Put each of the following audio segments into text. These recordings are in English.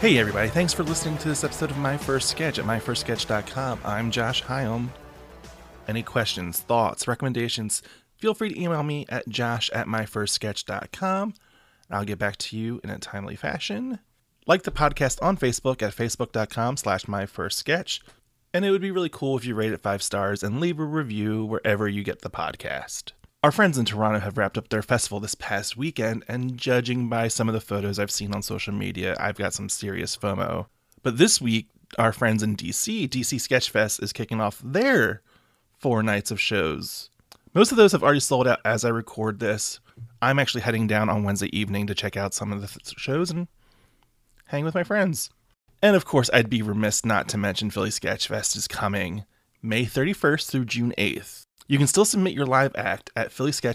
Hey everybody, thanks for listening to this episode of My First Sketch at myfirstsketch.com. I'm Josh Hyam. Any questions, thoughts, recommendations, feel free to email me at josh@myfirstsketch.com. I'll get back to you in a timely fashion. Like the podcast on Facebook at facebook.com/myfirstsketch. And it would be really cool if you rate it 5 stars and leave a review wherever you get the podcast. Our friends in Toronto have wrapped up their festival this past weekend, and judging by some of the photos I've seen on social media, I've got some serious FOMO. But this week, our friends in DC Sketchfest, is kicking off their 4 nights of shows. Most of those have already sold out as I record this. I'm actually heading down on Wednesday evening to check out some of the shows and hang with my friends. And of course, I'd be remiss not to mention Philly Sketchfest is coming May 31st through June 8th. You can still submit your live act at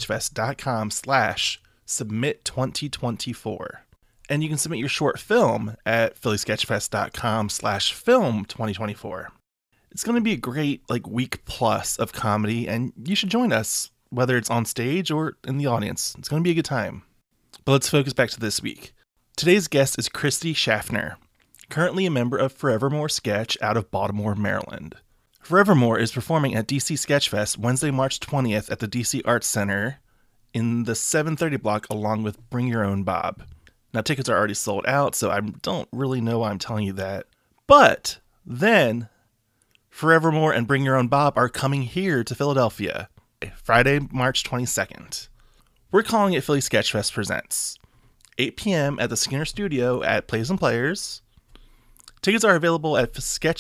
phillysketchfest.com/submit2024. And you can submit your short film at phillysketchfest.com/film2024. It's going to be a great week plus of comedy, and you should join us, whether it's on stage or in the audience. It's going to be a good time. But let's focus back to this week. Today's guest is Christy Schaffner, currently a member of Forevermore Sketch out of Baltimore, Maryland. Forevermore is performing at DC Sketchfest Wednesday, March 20th at the DC Arts Center in the 730 block along with Bring Your Own Bob. Now, tickets are already sold out, so I don't really know why I'm telling you that. But then, Forevermore and Bring Your Own Bob are coming here to Philadelphia, Friday, March 22nd. We're calling it Philly Sketchfest Presents. 8 p.m. at the Skinner Studio at Plays and Players. Tickets are available at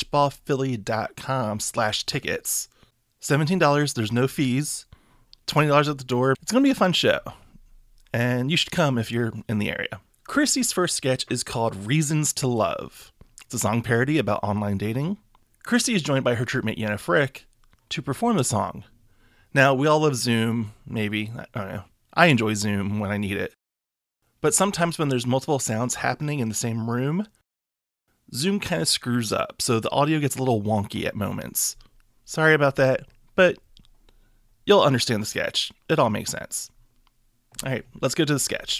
sketchballphilly.com/tickets. $17, there's no fees. $20 at the door. It's going to be a fun show. And you should come if you're in the area. Christy's first sketch is called Reasons to Love. It's a song parody about online dating. Christy is joined by her troupmate Yenna Frick to perform the song. Now, we all love Zoom, maybe. I don't know. I enjoy Zoom when I need it. But sometimes when there's multiple sounds happening in the same room, Zoom kind of screws up, so the audio gets a little wonky at moments. Sorry about that, but you'll understand the sketch. It all makes sense. All right, let's go to the sketch.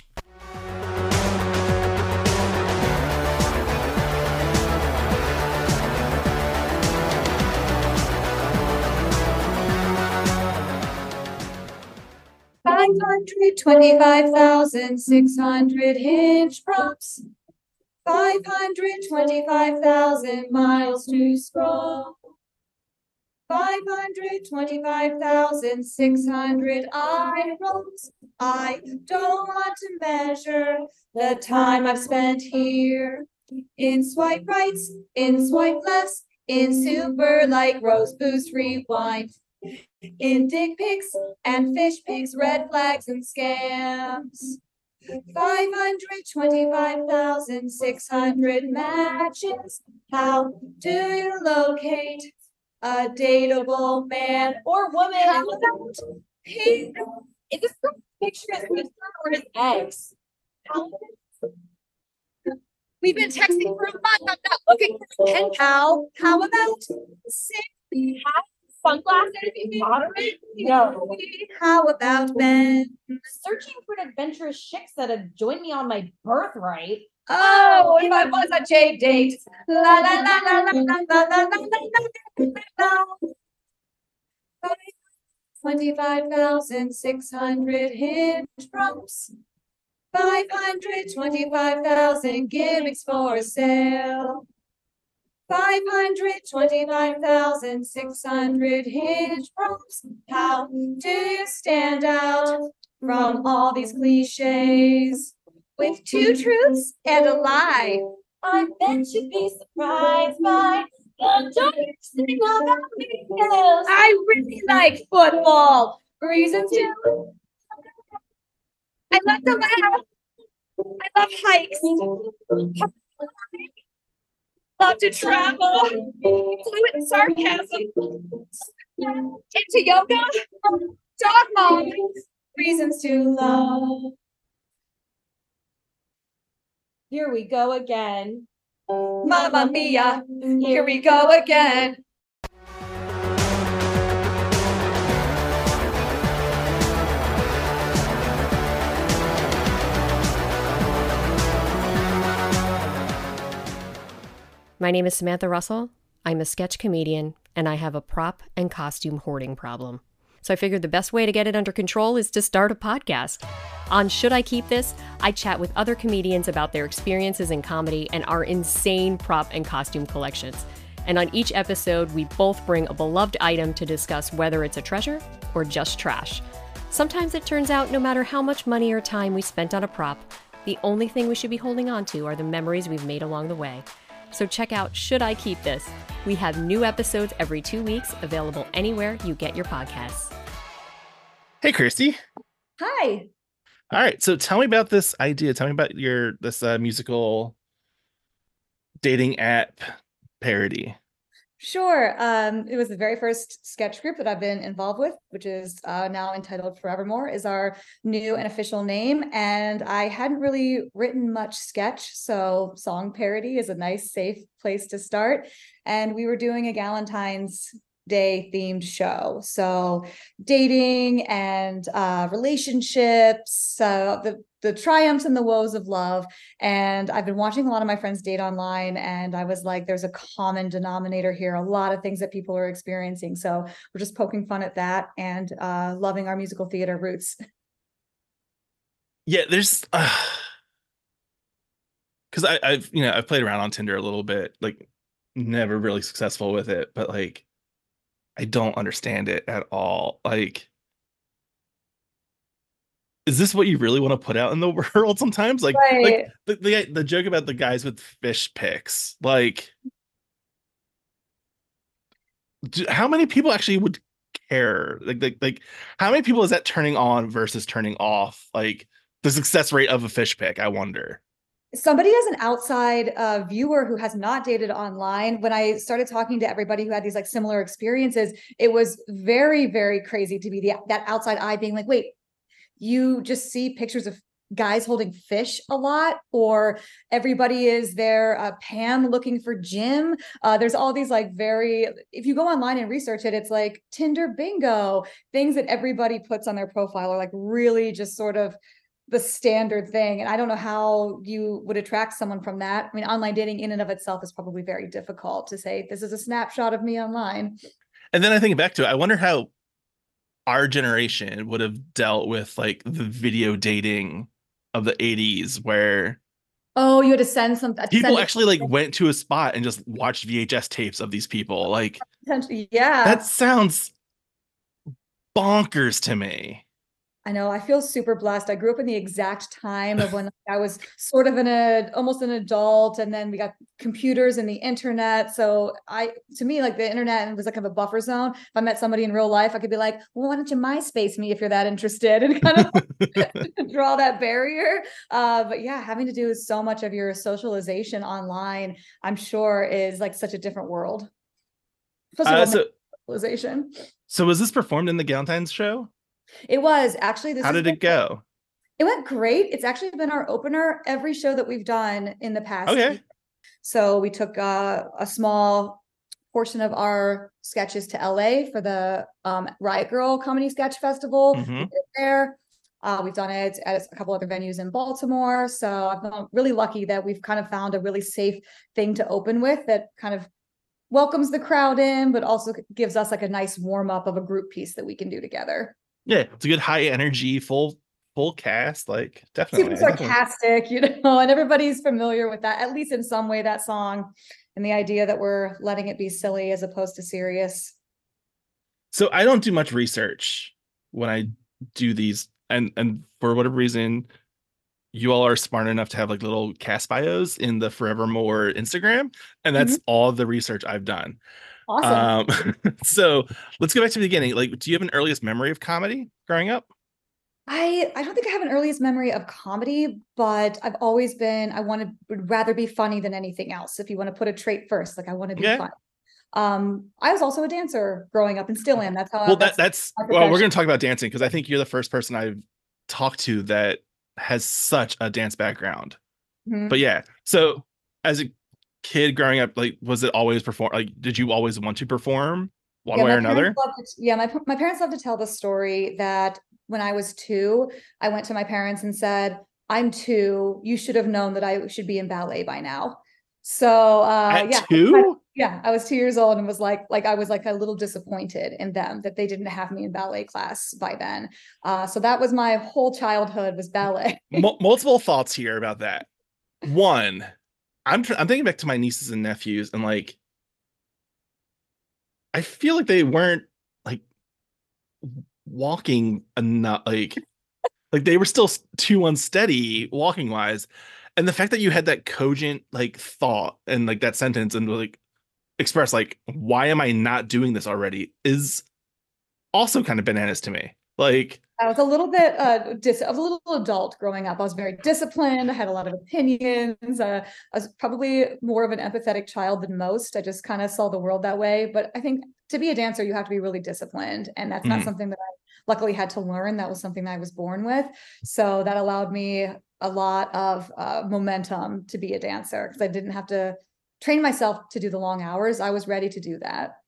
$525,600 hinge props. 525,000 miles to scroll. 525,600 eye rolls. I don't want to measure the time I've spent here. In swipe rights, in swipe lefts, in super like Rose Boost Rewind. In dick pics and fish pics, red flags and scams. 525,600 matches. How do you locate a dateable man or woman? How about is this the picture of his or his ex? We've been texting for a month. I'm not looking for a pen pal. How about simply have sunglasses in moderate? No. How about Ben? Searching for adventurous chicks that have joined me on my birthright. Oh, if I was a J date. La la la la la la la la la la. 25,600 hinge prompts. 525,000 gimmicks for sale. 525,600 hinge prompts. How do you stand out from all these cliches? With 2 truths and a lie. I bet you'd be surprised by the jokes about me. I really like football. Reasons to. I love to laugh. I love hikes. Love to travel. Fluent sarcasm. Into yoga. Dog mom. Reasons to love. Here we go again. Mamma mia, here we go again. My name is Samantha Russell. I'm a sketch comedian, and I have a prop and costume hoarding problem. So I figured the best way to get it under control is to start a podcast. On Should I Keep This, I chat with other comedians about their experiences in comedy and our insane prop and costume collections. And on each episode, we both bring a beloved item to discuss whether it's a treasure or just trash. Sometimes it turns out no matter how much money or time we spent on a prop, the only thing we should be holding on to are the memories we've made along the way. So check out Should I Keep This? We have new episodes every 2 weeks, available anywhere you get your podcasts. Hey, Kirsty. Hi. All right, so tell me about this idea. Tell me about this musical dating app parody. Sure. It was the very first sketch group that I've been involved with, which is now entitled Forevermore, is our new and official name. And I hadn't really written much sketch, so song parody is a nice, safe place to start. And we were doing a Galentine's Day themed show. So dating and relationships, the triumphs and the woes of love. And I've been watching a lot of my friends date online, and I was like, there's a common denominator here, a lot of things that people are experiencing. So we're just poking fun at that and loving our musical theater roots. Yeah, there's because I've played around on Tinder a little bit, like never really successful with it, but like I don't understand it at all. Like, is this what you really want to put out in the world sometimes? Like, Right. like the joke about the guys with fish pics. Like, how many people actually would care? Like, how many people is that turning on versus turning off? Like, the success rate of a fish pic, I wonder. Somebody as an outside viewer who has not dated online, when I started talking to everybody who had these like similar experiences, it was very, very crazy to be that outside eye being like, wait, you just see pictures of guys holding fish a lot, or everybody is there, Pam looking for Jim. There's all these like if you go online and research it, it's like Tinder bingo, things that everybody puts on their profile are like really just sort of the standard thing. And I don't know how you would attract someone from that. I mean, online dating in and of itself is probably very difficult to say, this is a snapshot of me online. And then I think back to it, I wonder how our generation would have dealt with like the video dating of the 80s, where you had to send people actually like went to a spot and just watched VHS tapes of these people. Like, yeah, that sounds bonkers to me. I know. I feel super blessed. I grew up in the exact time of when I was sort of almost an adult, and then we got computers and the internet. So to me, like the internet was like kind of a buffer zone. If I met somebody in real life, I could be like, well, why don't you MySpace me if you're that interested, and kind of draw that barrier. But yeah, having to do so much of your socialization online, I'm sure is like such a different world. Socialization. So was this performed in the Galentine's show? It was actually. How did it go? It went great. It's actually been our opener every show that we've done in the past. Okay. So we took a small portion of our sketches to LA for the Riot Grrrl Comedy Sketch Festival. Mm-hmm. We did it there. We've done it at a couple other venues in Baltimore. So I've been really lucky that we've kind of found a really safe thing to open with that kind of welcomes the crowd in, but also gives us like a nice warm up of a group piece that we can do together. Yeah, it's a good high energy, full cast, like definitely. Super sarcastic, and everybody's familiar with that, at least in some way, that song, and the idea that we're letting it be silly as opposed to serious. So I don't do much research when I do these, and for whatever reason, you all are smart enough to have like little cast bios in the Forevermore Instagram, and that's all the research I've done. Awesome. So let's go back to the beginning. Like, do you have an earliest memory of comedy growing up? I don't think I have an earliest memory of comedy, but I've always been, would rather be funny than anything else. If you want to put a trait first, like I want to be fun. I was also a dancer growing up and still am. That's how. Well, we're going to talk about dancing because I think you're the first person I've talked to that has such a dance background. Mm-hmm. But yeah, so as a kid growing up, like, was it always perform? Like, did you always want to perform one way or another? My parents love to tell the story that when I was 2, I went to my parents and said, I'm 2. You should have known that I should be in ballet by now. So At yeah, 2? yeah, I was 2 years old and was like I was like a little disappointed in them that they didn't have me in ballet class by then. So that was my whole childhood was ballet. Multiple thoughts here about that. One, I'm thinking back to my nieces and nephews, and like I feel like they weren't like walking enough, like they were still too unsteady walking wise. And the fact that you had that cogent like thought and like that sentence and like express like why am I not doing this already is also kind of bananas to me. Like, I was a little bit I was a little adult growing up. I was very disciplined. I had a lot of opinions. I was probably more of an empathetic child than most. I just kind of saw the world that way. But I think to be a dancer, you have to be really disciplined. And that's not something that I luckily had to learn. That was something I was born with. So that allowed me a lot of momentum to be a dancer because I didn't have to train myself to do the long hours. I was ready to do that.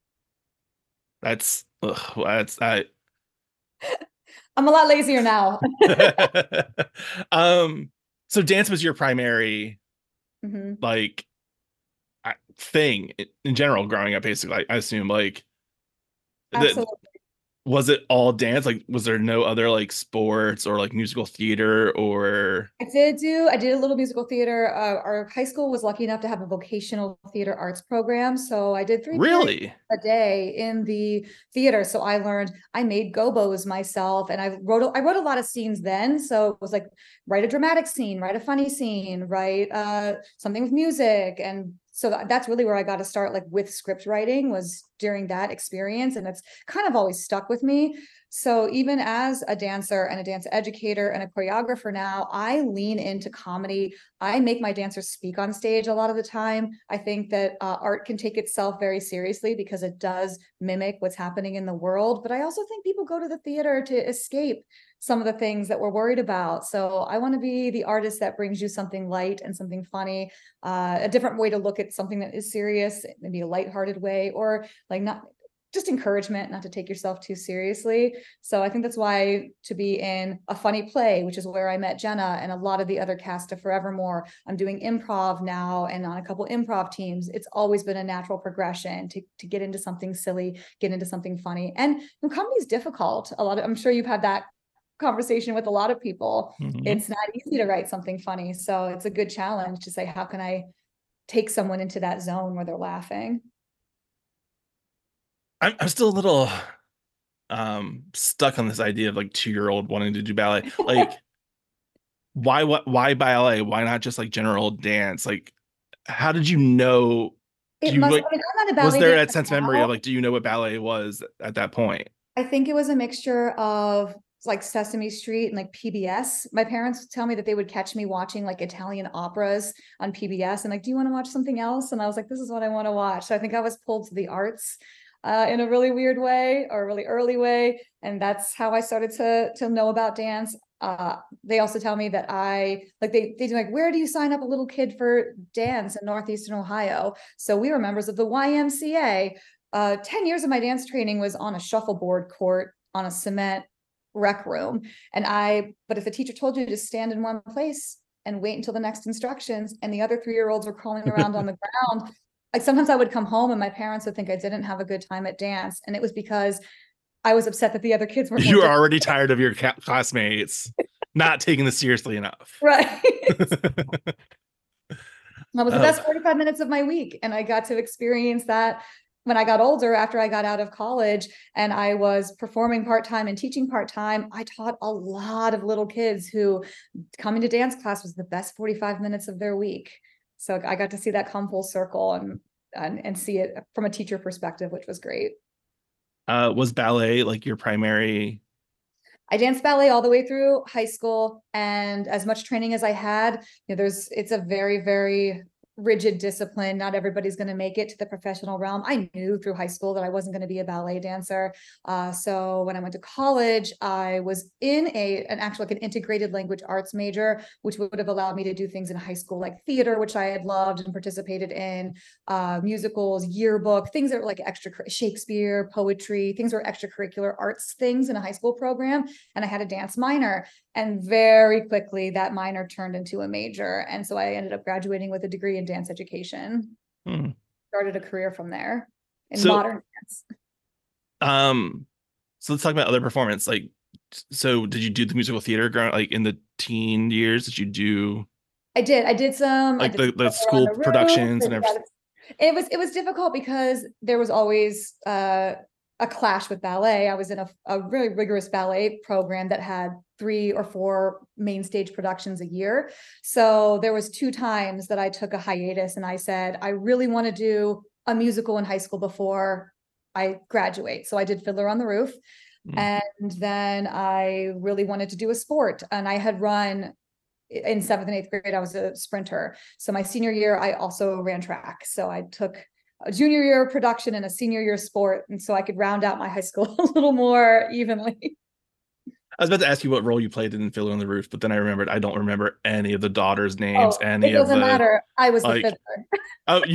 that's I I'm a lot lazier now. so dance was your primary Mhm. like thing in general growing up, basically. I assume like that. Absolutely. Was it all dance? Like, was there no other like sports or like musical theater or I did a little musical theater. Our high school was lucky enough to have a vocational theater arts program. So I did 3 periods really? a day in the theater. So I made gobos myself and I wrote a lot of scenes then. So it was like write a dramatic scene, write a funny scene, write something with music. And so that's really where I got to start like with script writing was during that experience. And it's kind of always stuck with me. So even as a dancer and a dance educator and a choreographer now, I lean into comedy. I make my dancers speak on stage a lot of the time. I think that art can take itself very seriously because it does mimic what's happening in the world. But I also think people go to the theater to escape some of the things that we're worried about. So I want to be the artist that brings you something light and something funny, a different way to look at something that is serious, maybe a lighthearted way, or like not just encouragement not to take yourself too seriously. So I think that's why to be in a funny play, which is where I met Jenna and a lot of the other cast of Forevermore, I'm doing improv now and on a couple improv teams. It's always been a natural progression to get into something silly, get into something funny. And comedy is difficult. I'm sure you've had that conversation with a lot of people. Mhm. It's not easy to write something funny. So it's a good challenge to say, how can I take someone into that zone where they're laughing? I'm still a little stuck on this idea of like 2-year-old wanting to do ballet. Like, why ballet? Why not just like general dance? Like, how did you know? Do It you must, like, I mean, I'm not a was ballet there dancer that sense memory now. of like, do you know what ballet was at that point? I think it was a mixture of like Sesame Street and like PBS. My parents would tell me that they would catch me watching like Italian operas on PBS and like, do you want to watch something else? And I was like, this is what I want to watch. So I think I was pulled to the arts in a really weird way or a really early way. And that's how I started to know about dance. They also tell me that they do like, where do you sign up a little kid for dance in Northeastern Ohio? So we were members of the YMCA. 10 years of my dance training was on a shuffleboard court on a cement rec room. But if the teacher told you to stand in one place and wait until the next instructions, and the other 3-year-olds were crawling around on the ground, like sometimes I would come home and my parents would think I didn't have a good time at dance. And it was because I was upset that the other kids were more You were already tired of your classmates not taking this seriously enough. right. That was the Oh, best 45 minutes of my week. And I got to experience that when I got older, after I got out of college and I was performing part-time and teaching part-time. I taught a lot of little kids who coming to dance class was the best 45 minutes of their week. So I got to see that come full circle and see it from a teacher perspective, which was great. was ballet like your primary? I danced ballet all the way through high school, and as much training as I had, it's a very, very rigid discipline. Not everybody's going to make it to the professional realm. I knew through high school that I wasn't going to be a ballet dancer. So when I went to college, I was in an integrated language arts major, which would have allowed me to do things in high school like theater, which I had loved and participated in, musicals, yearbook, things that were like Shakespeare, poetry, things were extracurricular arts things in a high school program. And I had a dance minor. And very quickly that minor turned into a major. And so I ended up graduating with a degree in dance education. Hmm. Started a career from there in So- modern dance. So let's talk about other performance. Like, so did you do the musical theater growing like in the teen years? Did you do I did some like I did the some school on the roof, productions and and everything? it was difficult because there was always a clash with ballet. I was in a really rigorous ballet program that had 3 or 4 main stage productions a year. So there was 2 times that I took a hiatus and I said, I really want to do a musical in high school before I graduate. So I did Fiddler on the Roof. Mm. And then I really wanted to do a sport. And I had run in 7th and 8th grade, I was a sprinter. So my senior year, I also ran track. So I took a junior year production and a senior year sport. And so I could round out my high school a little more evenly. I was about to ask you what role you played in Fiddler on the Roof, but then I remembered I don't remember any of the daughters' names, Oh, any it of doesn't the matter. I was the like. fiddler. Oh,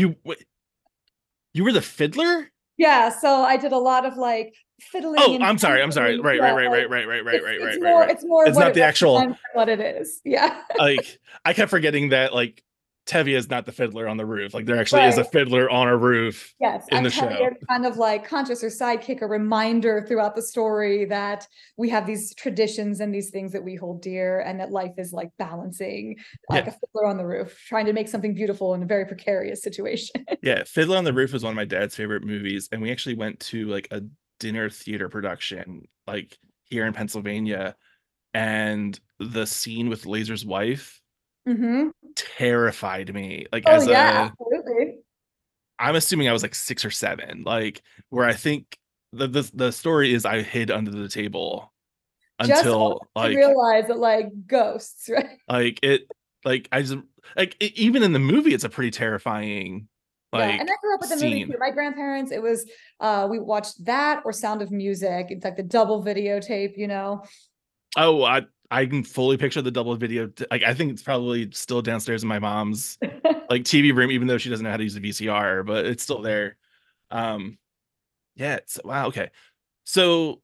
you were the fiddler? Yeah. So I did a lot of like fiddling. Oh, and I'm sorry. dancing. Right, Yeah, right, right, like, right, right, right, right, right, it's right, more, right. it's more It's what not it the actual, represents than what it is. Yeah. like, I kept forgetting that like Tevye is not the fiddler on the roof. Like there actually is a Right. fiddler on a roof Yes, in I'm the telling show. you, kind of like conscious or sidekick, a reminder throughout the story that we have these traditions and these things that we hold dear, and that life is like balancing, like Yeah. a fiddler on the roof, trying to make something beautiful in a very precarious situation. Yeah, Fiddler on the Roof was one of my dad's favorite movies, and we actually went to like a dinner theater production like here in Pennsylvania, and the scene with Laser's wife Mm-hmm. terrified me. Like Oh as yeah, a absolutely. I'm assuming I was like 6 or 7, like where I think the story is I hid under the table Just until to realize that like ghosts, right? like it like I just like even in the movie it's a pretty terrifying Yeah, and I like grew up with the movie scene. too. My grandparents, it was we watched that or Sound of Music. It's like the double videotape, you know. Oh, I can fully picture the double video. Like I think it's probably still downstairs in my mom's like TV room, even though she doesn't know how to use a VCR, but it's still there. Um, yeah. It's wow. Okay. So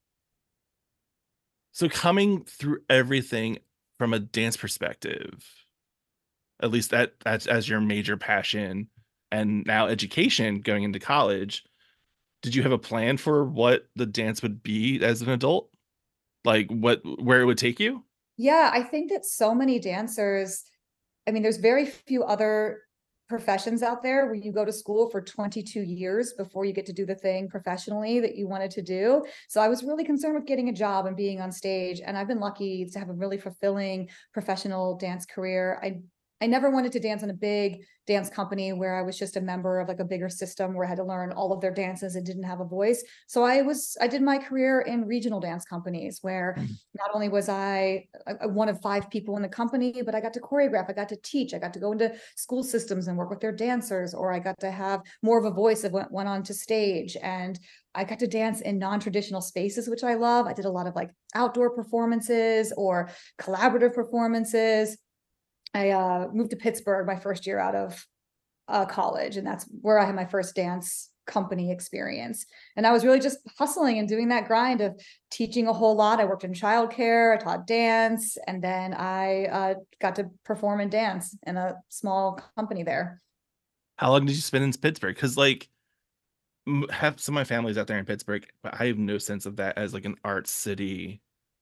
coming through everything from a dance perspective, at least that's as your major passion, and now education going into college. Did you have a plan for what the dance would be as an adult? Like where it would take you? Yeah, I think that so many dancers, I mean, there's very few other professions out there where you go to school for 22 years before you get to do the thing professionally that you wanted to do. So I was really concerned with getting a job and being on stage. And I've been lucky to have a really fulfilling professional dance career. I never wanted to dance in a big dance company where I was just a member of like a bigger system where I had to learn all of their dances and didn't have a voice. So I did my career in regional dance companies where not only was I one of 5 people in the company, but I got to choreograph, I got to teach, I got to go into school systems and work with their dancers, or I got to have more of a voice that went on to stage. And I got to dance in non-traditional spaces, which I love. I did a lot of like outdoor performances or collaborative performances. I moved to Pittsburgh my first year out of college, and that's where I had my first dance company experience. And I was really just hustling and doing that grind of teaching a whole lot. I worked in childcare, I taught dance, and then I got to perform and dance in a small company there. How long did you spend in Pittsburgh? Because like have some of my family's out there in Pittsburgh, but I have no sense of that as like an art city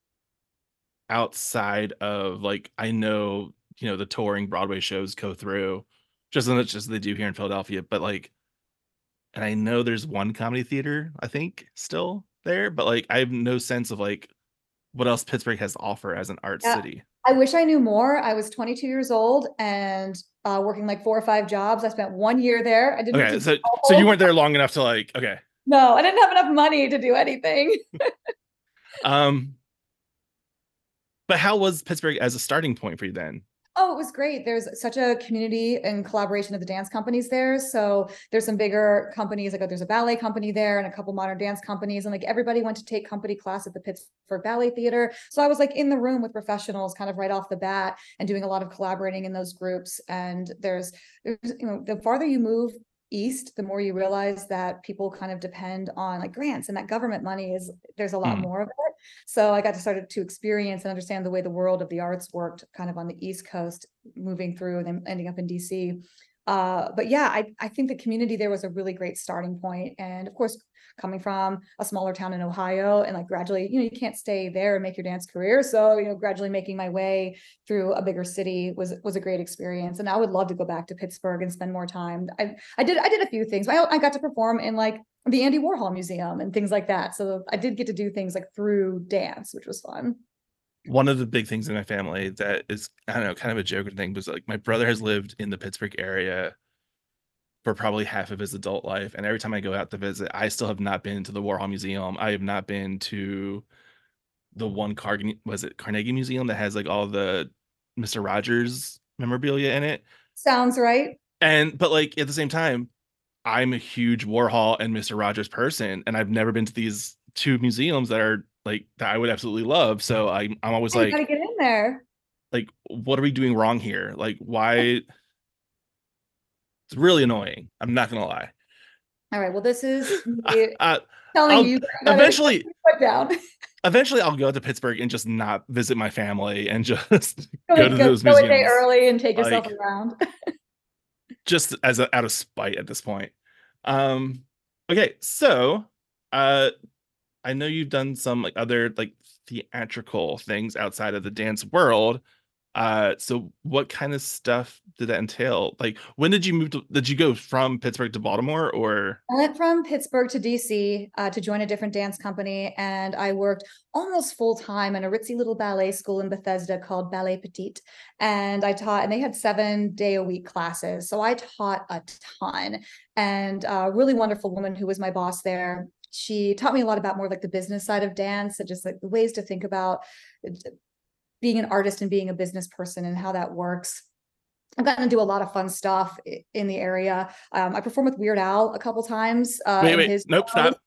outside of like I know the touring Broadway shows go through just as much as they do here in Philadelphia, but like, and I know there's one comedy theater I think still there, but like I have no sense of like what else Pittsburgh has to offer as an art Yeah. city. I wish I knew more. I was 22 years old and working like 4 or 5 jobs. I spent 1 year there. I didn't Okay, get to so you weren't there long enough to like okay. No, I didn't have enough money to do anything. But how was Pittsburgh as a starting point for you then? Oh, it was great. There's such a community and collaboration of the dance companies there. So there's some bigger companies, like there's a ballet company there and a couple modern dance companies. And like everybody went to take company class at the Pittsburgh Ballet Theater. So I was like in the room with professionals kind of right off the bat and doing a lot of collaborating in those groups. And there's the farther you move east, the more you realize that people kind of depend on like grants, and that government money there's a lot more of it. So I got to start to experience and understand the way the world of the arts worked kind of on the East Coast, moving through and then ending up in DC. But yeah, I think the community there was a really great starting point. And of course, coming from a smaller town in Ohio and like gradually, you can't stay there and make your dance career. So, gradually making my way through a bigger city was a great experience. And I would love to go back to Pittsburgh and spend more time. I did a few things. I got to perform in like the Andy Warhol Museum and things like that. So I did get to do things like through dance, which was fun. One of the big things in my family that is, I don't know, kind of a joke thing was like my brother has lived in the Pittsburgh area for probably half of his adult life. And every time I go out to visit, I still have not been to the Warhol Museum. I have not been to the one Carnegie Museum that has like all the Mr. Rogers memorabilia in it. Sounds right. But like at the same time, I'm a huge Warhol and Mr. Rogers person, and I've never been to these two museums that are like that I would absolutely love. So I'm always You like, gotta get in there. like, what are we doing wrong here? Like, why? It's really annoying. I'm not gonna lie. All right. Well, this is me I'll telling you gotta eventually put down. eventually I'll go to Pittsburgh and just not visit my family and just Go go to those a day museums early and take yourself Like- around. just as out of spite at this point. Okay, so I know you've done some like other like theatrical things outside of the dance world. So what kind of stuff did that entail? Like, when did you did you go from Pittsburgh to Baltimore, or? I went from Pittsburgh to DC to join a different dance company, and I worked almost full time in a ritzy little ballet school in Bethesda called Ballet Petite. And I taught, and they had 7-day-a-week classes. So I taught a ton. And a really wonderful woman who was my boss there, she taught me a lot about more like the business side of dance and just like the ways to think about being an artist and being a business person and how that works. I've gotten to do a lot of fun stuff in the area. I performed with Weird Al a couple times. Wait, nope,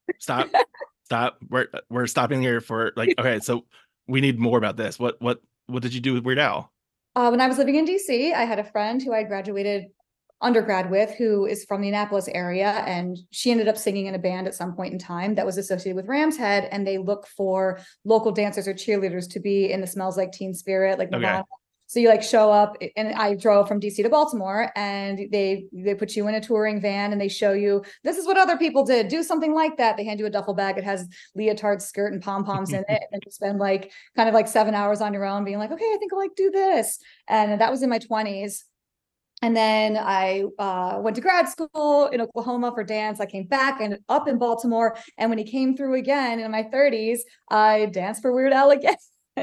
stop. We're stopping here for like, okay, so we need more about this. What did you do with Weird Al? When I was living in DC, I had a friend who I graduated undergrad with who is from the Annapolis area, and she ended up singing in a band at some point in time that was associated with Ram's Head, and they look for local dancers or cheerleaders to be in the Smells Like Teen Spirit, like Madonna. Okay. So you like show up, and I drove from DC to Baltimore, and they put you in a touring van and they show you, this is what other people did, do something like that. They hand you a duffel bag, it has leotard skirt and pom-poms in it, and you spend like kind of like 7 hours on your own being like, okay, I think I'll like do this. And that was in my 20s. And then I went to grad school in Oklahoma for dance. I came back and up in Baltimore. And when he came through again in my 30s, I danced for Weird Al again.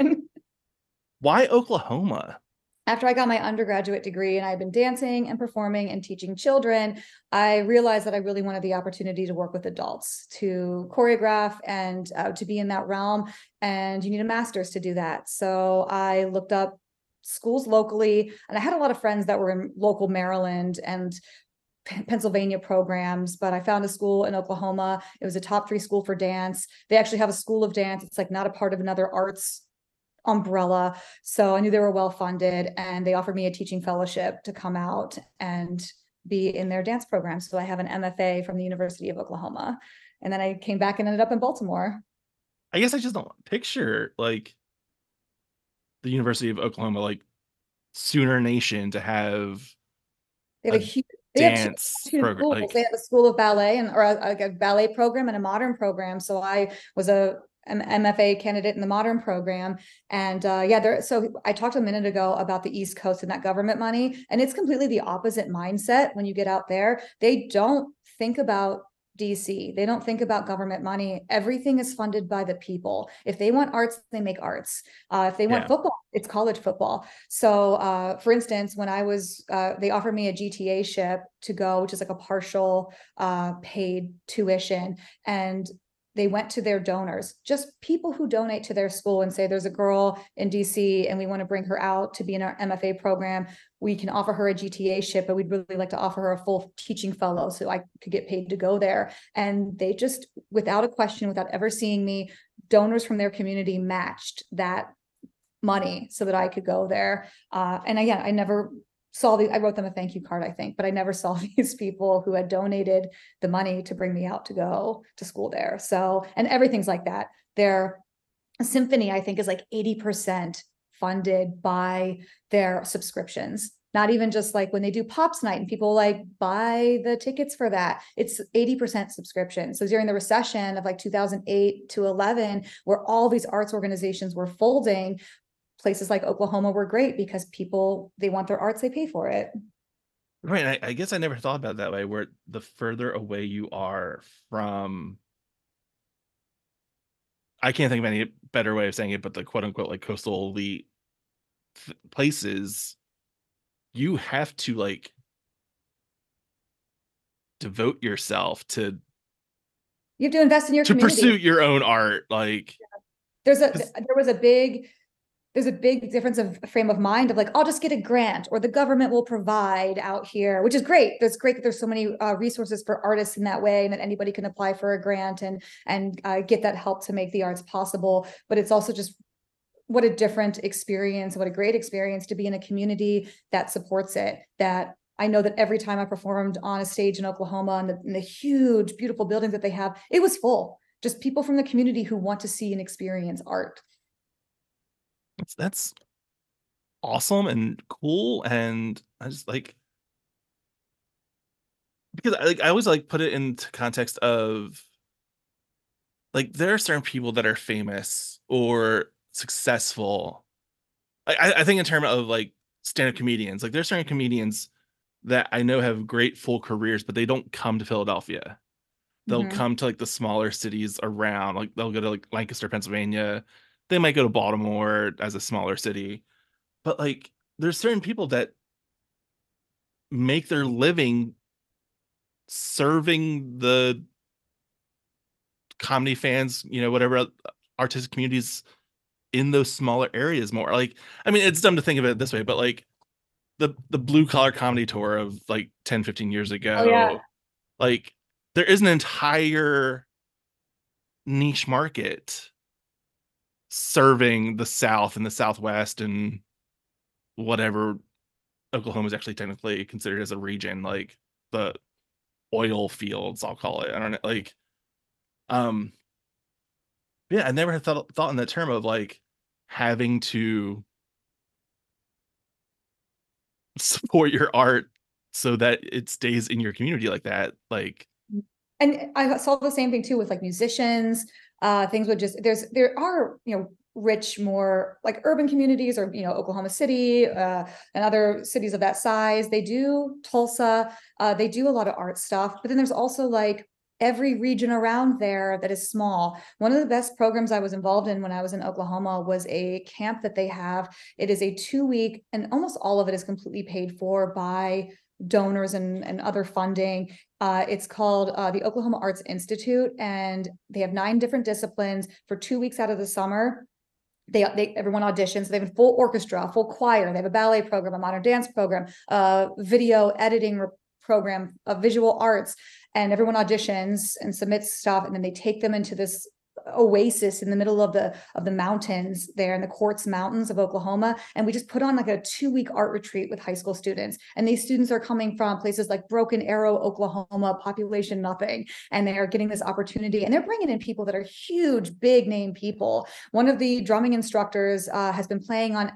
Why Oklahoma? After I got my undergraduate degree and I've been dancing and performing and teaching children, I realized that I really wanted the opportunity to work with adults, to choreograph and to be in that realm. And you need a master's to do that. So I looked up schools locally, and I had a lot of friends that were in local Maryland and Pennsylvania programs, but I found a school in Oklahoma. It was a top 3 school for dance. They actually have a school of dance. It's like not a part of another arts umbrella. So I knew they were well funded, and they offered me a teaching fellowship to come out and be in their dance program. So I have an MFA from the University of Oklahoma. And then I came back and ended up in Baltimore. I guess I just don't picture like the University of Oklahoma, like Sooner Nation, to have they have a huge dance program. Like, they have a school of ballet or a ballet program and a modern program. So I was an MFA candidate in the modern program. And so I talked a minute ago about the East Coast and that government money, and it's completely the opposite mindset. When you get out there, they don't think about DC. They don't think about government money. Everything is funded by the people. If they want arts, they make arts. If they want football, it's college football. So for instance, when I was, they offered me a GTA ship to go, which is like a partial paid tuition. And they went to their donors, just people who donate to their school and say, there's a girl in DC and we want to bring her out to be in our MFA program. We can offer her a GTA ship, but we'd really like to offer her a full teaching fellow so I could get paid to go there. And they just, without a question, without ever seeing me, donors from their community matched that money so that I could go there. And again, I never saw I wrote them a thank you card, I think, but I never saw these people who had donated the money to bring me out to go to school there. So, and everything's like that. They're A symphony, I think, is like 80% funded by their subscriptions. Not even just like when they do Pops Night and people like buy the tickets for that. It's 80% subscription. So during the recession of like 2008 to 11, where all these arts organizations were folding, places like Oklahoma were great because people, they want their arts, they pay for it. Right. I guess I never thought about it that way, where the further away you are from, I can't think of any better way of saying it, but the quote unquote like coastal elite places, you have to like devote yourself to You have to invest in your community. pursue your own art. Like there was a big there's a big difference of frame of mind of like, I'll just get a grant or the government will provide out here, which is great. It's great that there's so many resources for artists in that way and that anybody can apply for a grant and get that help to make the arts possible. But it's also just what a different experience, what a great experience to be in a community that supports it. That I know that every time I performed on a stage in Oklahoma and the huge, beautiful buildings that they have, it was full. Just people from the community who want to see and experience art. that's awesome and cool. And I just like, because I always like put it into context of like there are certain people that are famous or successful. I think in terms of like stand-up comedians, like there's certain comedians that I know have great full careers, but they don't come to Philadelphia. They'll come to like the smaller cities around, like they'll go to like Lancaster, Pennsylvania. They might go to Baltimore as a smaller city, but like there's certain people that make their living serving the comedy fans, whatever artistic communities in those smaller areas more. Like, I mean, it's dumb to think of it this way, but like the blue collar comedy tour of like 10, 15 years ago, Oh yeah. like there is an entire niche market serving the South and the Southwest and whatever Oklahoma is actually technically considered as a region, like the oil fields, I'll call it. I don't know, like, yeah, I never had thought in that term of like having to support your art so that it stays in your community like that. Like, And I saw the same thing too with like musicians. Things would just there are rich, more like urban communities or Oklahoma City and other cities of that size. They do Tulsa. They do a lot of art stuff, but then there's also like every region around there that is small. One of the best programs I was involved in when I was in Oklahoma was a camp that they have. It is a 2-week, and almost all of it is completely paid for by donors and other funding. It's called the Oklahoma Arts Institute, and they have 9 different disciplines for 2 weeks out of the summer. They everyone auditions. They have a full orchestra, a full choir. They have a ballet program, a modern dance program, a video editing program, of visual arts, and everyone auditions and submits stuff, and then they take them into this oasis in the middle of the mountains there in the Quartz Mountains of Oklahoma. And we just put on like a 2-week art retreat with high school students. And these students are coming from places like Broken Arrow, Oklahoma, population nothing. And they are getting this opportunity, and they're bringing in people that are huge, big name people. One of the drumming instructors has been playing on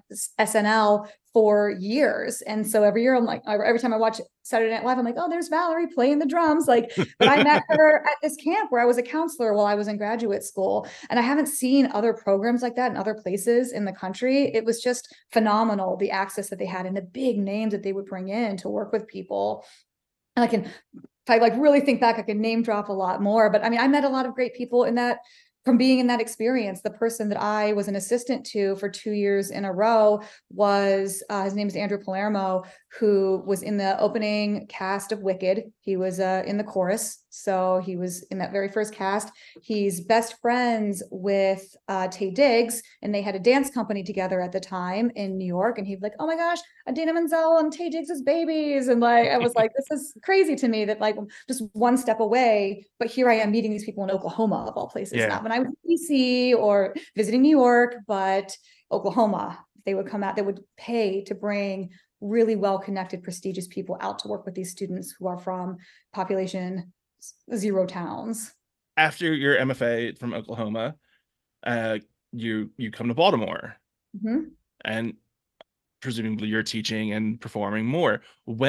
SNL for years. And so every year I'm like, every time I watch Saturday Night Live, I'm like, oh, there's Valerie playing the drums. Like, but I met her at this camp where I was a counselor while I was in graduate school. And I haven't seen other programs like that in other places in the country. It was just phenomenal, the access that they had and the big names that they would bring in to work with people. And if I like really think back, I can name drop a lot more, but I mean, I met a lot of great people in that, from being in that experience. The person that I was an assistant to for 2 years in a row was, his name is Andrew Palermo, who was in the opening cast of Wicked. He was in the chorus. So he was in that very first cast. He's best friends with Taye Diggs, and they had a dance company together at the time in New York. And he'd like, oh my gosh, Idina Menzel and Taye Diggs' babies. And like, I was like, this is crazy to me that like just one step away, but here I am meeting these people in Oklahoma of all places. Yeah. Not when I was in DC or visiting New York, but Oklahoma, they would come out, they would pay to bring really well-connected, prestigious people out to work with these students who are from population 0 towns. After your MFA from Oklahoma, you come to Baltimore, Mhm. and presumably you're teaching and performing more.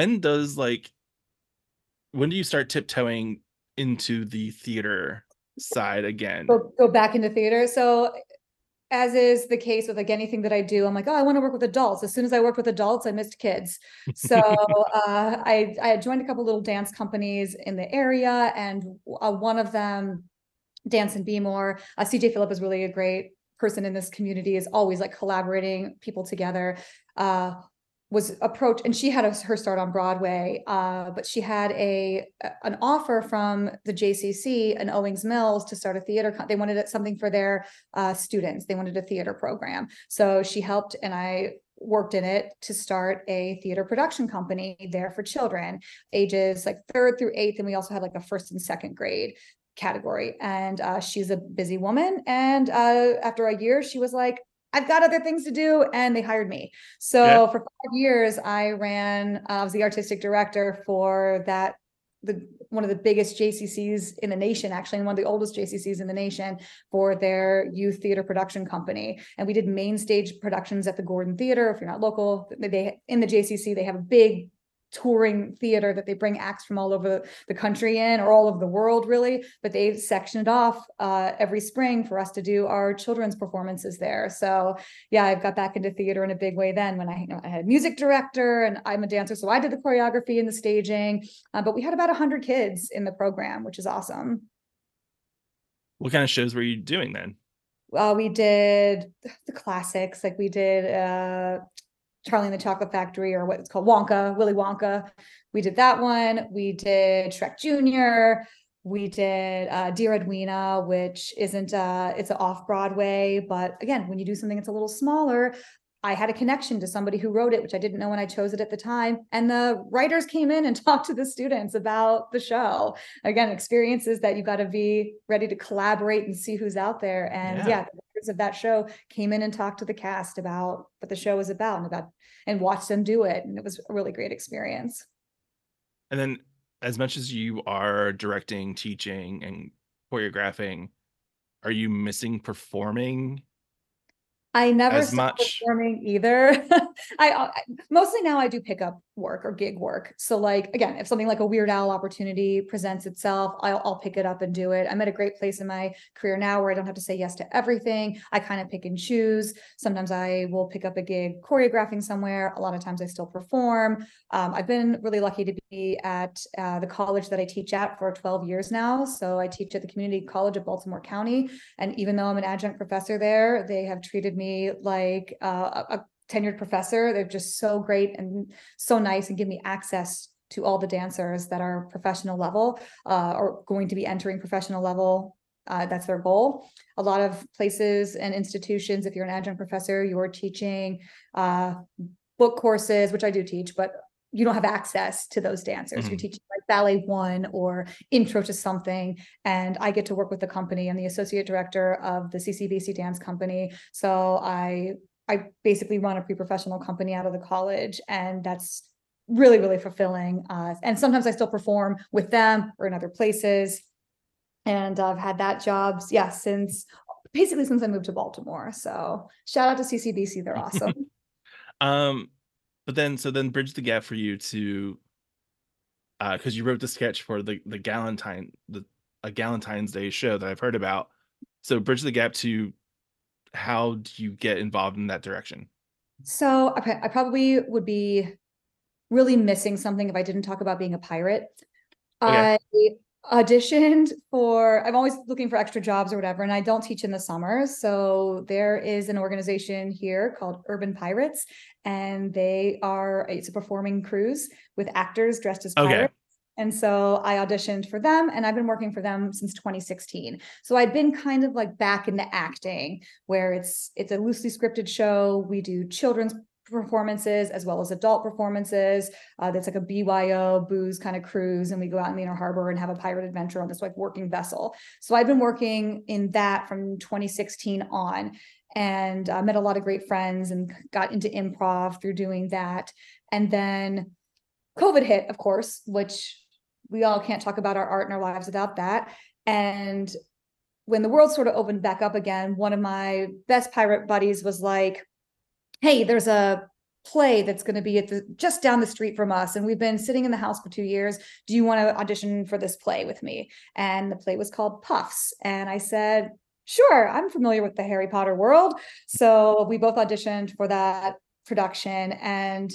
When do you start tiptoeing into the theater side again? Go back into theater. So as is the case with like anything that I do, I'm like, oh, I want to work with adults. As soon as I worked with adults, I missed kids. So I had joined a couple little dance companies in the area, and one of them, Dance and Be More. CJ Phillip is really a great person in this community, is always like collaborating people together. Was approached, and she had her start on Broadway, but she had an offer from the JCC and Owings Mills to start a theater. They wanted something for their students. They wanted a theater program. So she helped, and I worked in it to start a theater production company there for children, ages like 3rd through 8th. And we also had like a 1st and 2nd grade category. And she's a busy woman. And after a year, she was like, I've got other things to do, and they hired me. So for 5 years, I was the artistic director for one of the biggest JCCs in the nation, actually, and one of the oldest JCCs in the nation, for their youth theater production company. And we did main stage productions at the Gordon Theater. If you're not local, in the JCC, they have a big touring theater that they bring acts from all over the country in, or all over the world, really. But they sectioned off every spring for us to do our children's performances there. So yeah, I've got back into theater in a big way then, when I had a music director, and I'm a dancer, so I did the choreography and the staging. But we had about 100 kids in the program, which is awesome. What kind of shows were you doing then? We did the classics, like we did Charlie and the Chocolate Factory, or what it's called, Willy Wonka. We did that one. We did Shrek Jr. We did Dear Edwina, which isn't it's off Broadway, but again, when you do something that's a little smaller, I had a connection to somebody who wrote it, which I didn't know when I chose it at the time. And the writers came in and talked to the students about the show. Again, experiences that you got to be ready to collaborate and see who's out there. And yeah, the writers of that show came in and talked to the cast about what the show was about, and watched them do it. And it was a really great experience. And then, as much as you are directing, teaching, and choreographing, are you missing performing? I never stopped performing either. I mostly now I do pickup work or gig work. So like, again, if something like a Weird Al opportunity presents itself, I'll pick it up and do it. I'm at a great place in my career now where I don't have to say yes to everything. I kind of pick and choose. Sometimes I will pick up a gig choreographing somewhere. A lot of times I still perform. I've been really lucky to be at the college that I teach at for 12 years now. So I teach at the Community College of Baltimore County. And even though I'm an adjunct professor there, they have treated me like a tenured professor. They're just so great and so nice, and give me access to all the dancers that are professional level or going to be entering professional level. That's their goal. A lot of places and institutions, if you're an adjunct professor, you're teaching book courses, which I do teach, but you don't have access to those dancers. You're teaching like Ballet 1 or Intro to something. And I get to work with the company. I'm the associate director of the CCBC Dance Company. So I basically run a pre-professional company out of the college, and that's really, really fulfilling. And sometimes I still perform with them or in other places. And I've had that job, since I moved to Baltimore. So shout out to CCBC, they're awesome. But then bridge the gap for you to, because you wrote the sketch for a Galentine's Day show that I've heard about. So bridge the gap to, how do you get involved in that direction? So I probably would be really missing something if I didn't talk about being a pirate. Okay. I auditioned I'm always looking for extra jobs or whatever, and I don't teach in the summer. So there is an organization here called Urban Pirates, and it's a performing cruise with actors dressed as pirates. Okay. And so I auditioned for them, and I've been working for them since 2016. So I'd been kind of like back into acting, where it's a loosely scripted show. We do children's performances as well as adult performances. That's like a BYO booze kind of cruise, and we go out in the inner harbor and have a pirate adventure on this like working vessel. So I've been working in that from 2016 on, and met a lot of great friends and got into improv through doing that. And then COVID hit, of course, which we all can't talk about our art and our lives without that. And when the world sort of opened back up again, one of my best pirate buddies was like, hey, there's a play that's going to be just down the street from us, and we've been sitting in the house for 2 years. Do you want to audition for this play with me? And the play was called Puffs. And I said, sure, I'm familiar with the Harry Potter world. So we both auditioned for that production, and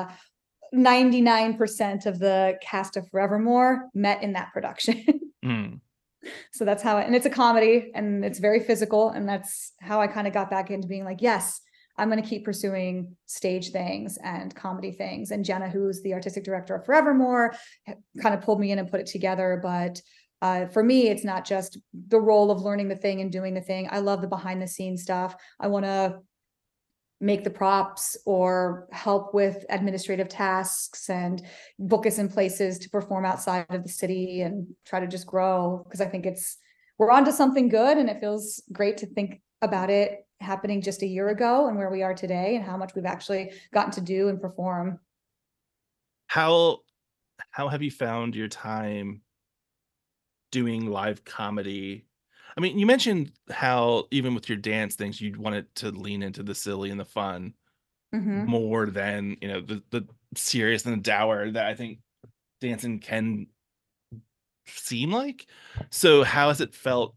99% of the cast of Forevermore met in that production. Mm. So that's how and it's a comedy, and it's very physical. And that's how I kind of got back into being like, yes, I'm going to keep pursuing stage things and comedy things. And Jenna, who's the artistic director of Forevermore, kind of pulled me in and put it together. But for me, it's not just the role of learning the thing and doing the thing. I love the behind the scenes stuff. I want to make the props or help with administrative tasks and book us in places to perform outside of the city and try to just grow, because I think we're onto something good, and it feels great to think about it happening just a year ago and where we are today and how much we've actually gotten to do and perform. How have you found your time doing live comedy? I mean, you mentioned how even with your dance things, you wanted to lean into the silly and the fun more than, the serious and the dour that I think dancing can seem like. So how has it felt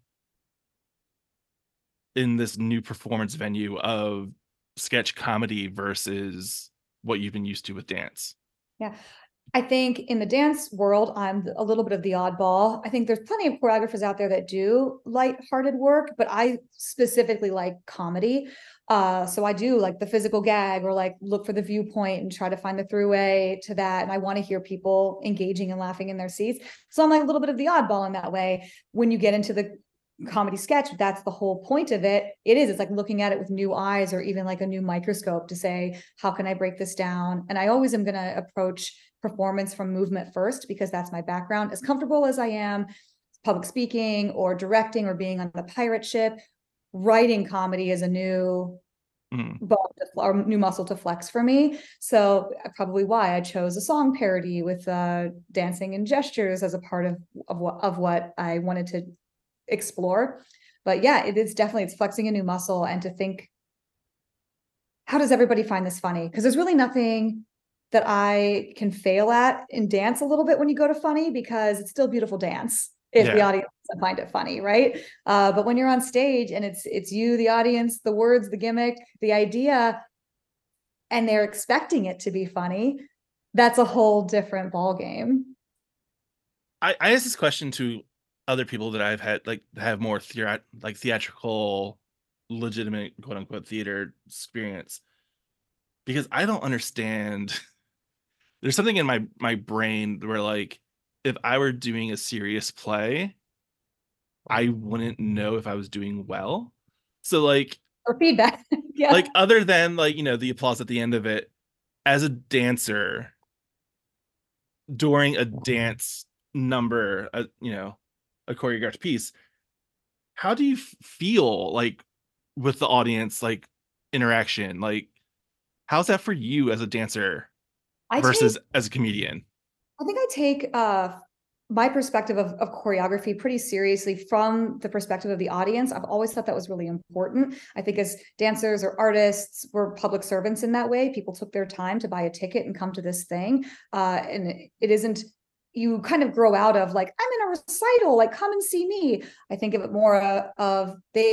in this new performance venue of sketch comedy versus what you've been used to with dance? Yeah. I think in the dance world, I'm a little bit of the oddball. I think there's plenty of choreographers out there that do lighthearted work, but I specifically like comedy. So I do like the physical gag, or like look for the viewpoint and try to find the throughway to that. And I want to hear people engaging and laughing in their seats. So I'm like a little bit of the oddball in that way. When you get into the comedy sketch, that's the whole point of it. It's like looking at it with new eyes, or even like a new microscope to say, how can I break this down? And I always am going to approach performance from movement first, because that's my background. As comfortable as I am public speaking or directing or being on the pirate ship, writing comedy is a new bone or new muscle to flex for me. So probably why I chose a song parody with dancing and gestures as a part of what I wanted to explore. But yeah, it's flexing a new muscle, and to think, how does everybody find this funny? Because there's really nothing that I can fail at in dance a little bit when you go to funny, because it's still beautiful dance if the audience doesn't find it funny, right? But when you're on stage and it's you, the audience, the words, the gimmick, the idea, and they're expecting it to be funny, that's a whole different ball game. I asked this question to other people that I've had, like, have more theatrical, legitimate, quote unquote, theater experience, because I don't understand. There's something in my brain where, like, if I were doing a serious play, I wouldn't know if I was doing well. So, like, or feedback. Yeah. Like, other than, like, the applause at the end of it, as a dancer during a dance number, a choreographed piece, how do you feel like with the audience, like, interaction? Like, how's that for you as a dancer versus as a comedian? I think I take my perspective of choreography pretty seriously from the perspective of the audience. I've always thought that was really important. I think as dancers or artists, we're public servants in that way. People took their time to buy a ticket and come to this thing. And it isn't, you kind of grow out of like, I'm in a recital, like, come and see me. I think of it more of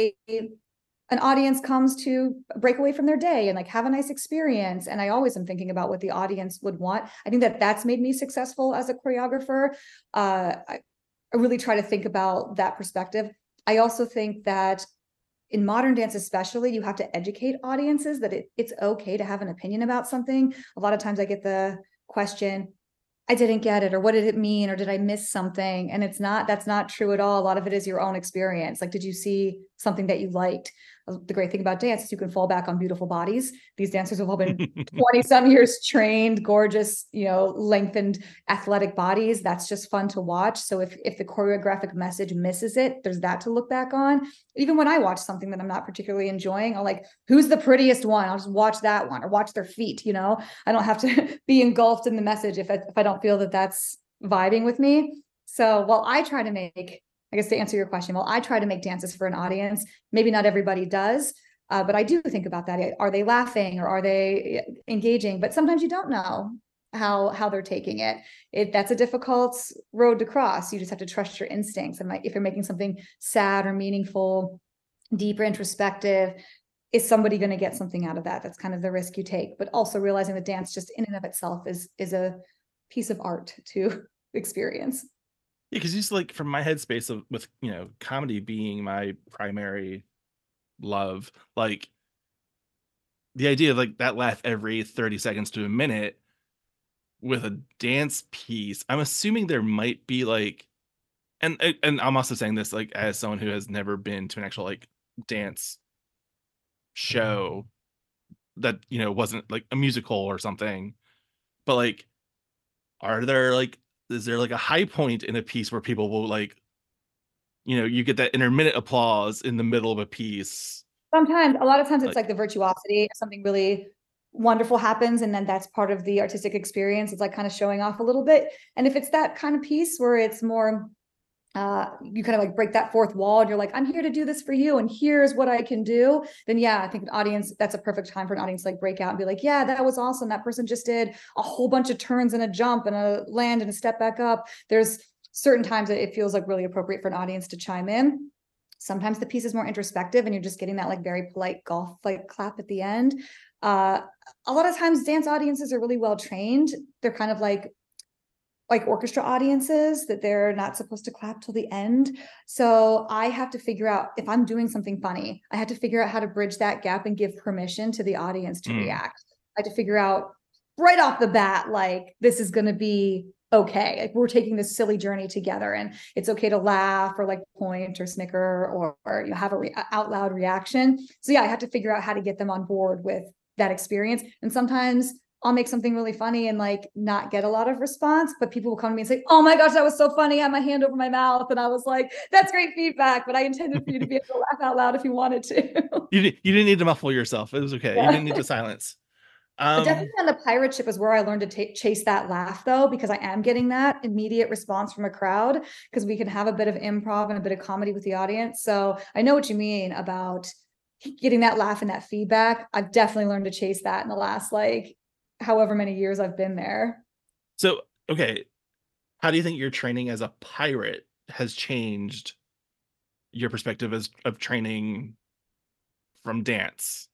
an audience comes to break away from their day and like have a nice experience. And I always am thinking about what the audience would want. I think that's made me successful as a choreographer. I really try to think about that perspective. I also think that in modern dance, especially, you have to educate audiences that it's okay to have an opinion about something. A lot of times I get the question, I didn't get it, or what did it mean, or did I miss something? And that's not true at all. A lot of it is your own experience. Like, did you see something that you liked? The great thing about dance is you can fall back on beautiful bodies. These dancers have all been 20-some years trained, gorgeous, lengthened athletic bodies. That's just fun to watch. So if the choreographic message misses it, there's that to look back on. Even when I watch something that I'm not particularly enjoying, I'll like, who's the prettiest one? I'll just watch that one, or watch their feet. I don't have to be engulfed in the message if I don't feel that that's vibing with me. So while I try to make I guess to answer your question, well, I try to make dances for an audience. Maybe not everybody does, but I do think about that. Are they laughing or are they engaging? But sometimes you don't know how they're taking it. That's a difficult road to cross. You just have to trust your instincts. And like, if you're making something sad or meaningful, deep or introspective, is somebody going to get something out of that? That's kind of the risk you take. But also realizing the dance just in and of itself is a piece of art to experience. Yeah, because just like from my headspace with comedy being my primary love, like the idea of like that laugh every 30 seconds to a minute with a dance piece, I'm assuming there might be like, and I'm also saying this like as someone who has never been to an actual like dance show that wasn't like a musical or something, but like is there like a high point in a piece where people will like you get that intermittent applause in the middle of a piece? Sometimes, a lot of times it's like the virtuosity, something really wonderful happens, and then that's part of the artistic experience. It's like kind of showing off a little bit. And if it's that kind of piece where it's more, you kind of like break that fourth wall and you're like, I'm here to do this for you, and here's what I can do. Then yeah, I think an audience, that's a perfect time for an audience to like break out and be like, yeah, that was awesome. That person just did a whole bunch of turns and a jump and a land and a step back up. There's certain times that it feels like really appropriate for an audience to chime in. Sometimes the piece is more introspective and you're just getting that like very polite golf like clap at the end. A lot of times dance audiences are really well trained. They're kind of like orchestra audiences that they're not supposed to clap till the end. So I have to figure out, if I'm doing something funny, I have to figure out how to bridge that gap and give permission to the audience to react. I have to figure out right off the bat, like, this is going to be okay. Like, we're taking this silly journey together, and it's okay to laugh or like point or snicker or have a out loud reaction. So yeah, I have to figure out how to get them on board with that experience. And sometimes I'll make something really funny and like not get a lot of response, but people will come to me and say, oh my gosh, that was so funny. I had my hand over my mouth. And I was like, that's great feedback, but I intended for you to be able to laugh out loud if you wanted to. You didn't need to muffle yourself. It was okay. Yeah. You didn't need to silence. But definitely on the pirate ship is where I learned to chase that laugh, though, because I am getting that immediate response from a crowd, because we can have a bit of improv and a bit of comedy with the audience. So I know what you mean about getting that laugh and that feedback. I've definitely learned to chase that in the last, like, however many years I've been there. So, okay. How do you think your training as a pirate has changed your perspective of training from dance?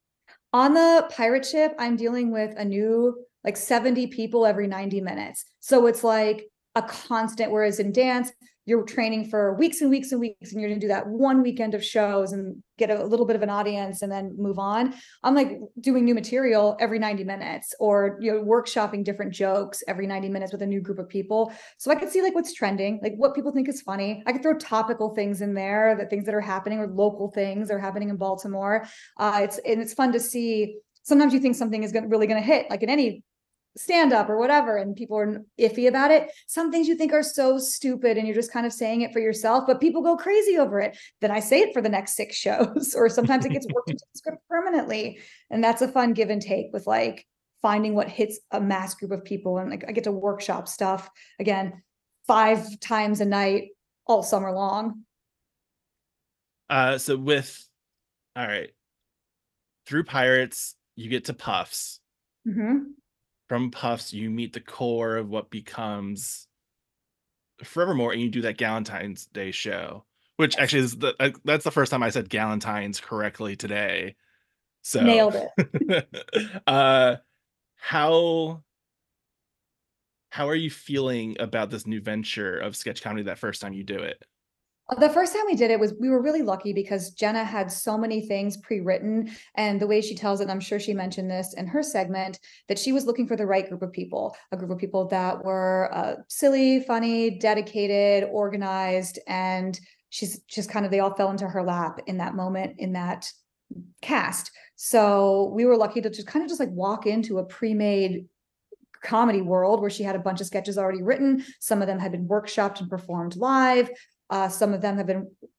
On the pirate ship, I'm dealing with a new, like 70 people every 90 minutes. So it's like a constant, whereas in dance, you're training for weeks and weeks and weeks, and you're going to do that one weekend of shows and get a little bit of an audience and then move on. I'm like doing new material every 90 minutes, or workshopping different jokes every 90 minutes with a new group of people. So I could see like what's trending, like what people think is funny. I could throw topical things in there, that things that are happening, or local things that are happening in Baltimore. It's fun to see. Sometimes you think something is really going to hit, like in any stand up or whatever, and people are iffy about it. Some things you think are so stupid and you're just kind of saying it for yourself, but people go crazy over it. Then I say it for the next 6 shows, or sometimes it gets worked into the script permanently. And that's a fun give and take with like finding what hits a mass group of people. And like I get to workshop stuff again 5 times a night all summer long. So all right, through Pirates, you get to Puffs. Mm-hmm. From Puffs, you meet the core of what becomes Forevermore, and you do that Galentine's Day show, which actually is that's the first time I said Galentine's correctly today. So nailed it. How are you feeling about this new venture of sketch comedy that first time you do it? The first time we did it we were really lucky because Jenna had so many things pre-written, and the way she tells it, and I'm sure she mentioned this in her segment, that she was looking for the right group of people, a group of people that were silly, funny, dedicated, organized, and she's just kind of, they all fell into her lap in that moment, in that cast. So we were lucky to just kind of just like walk into a pre-made comedy world where she had a bunch of sketches already written. Some of them had been workshopped and performed live. Some of them have been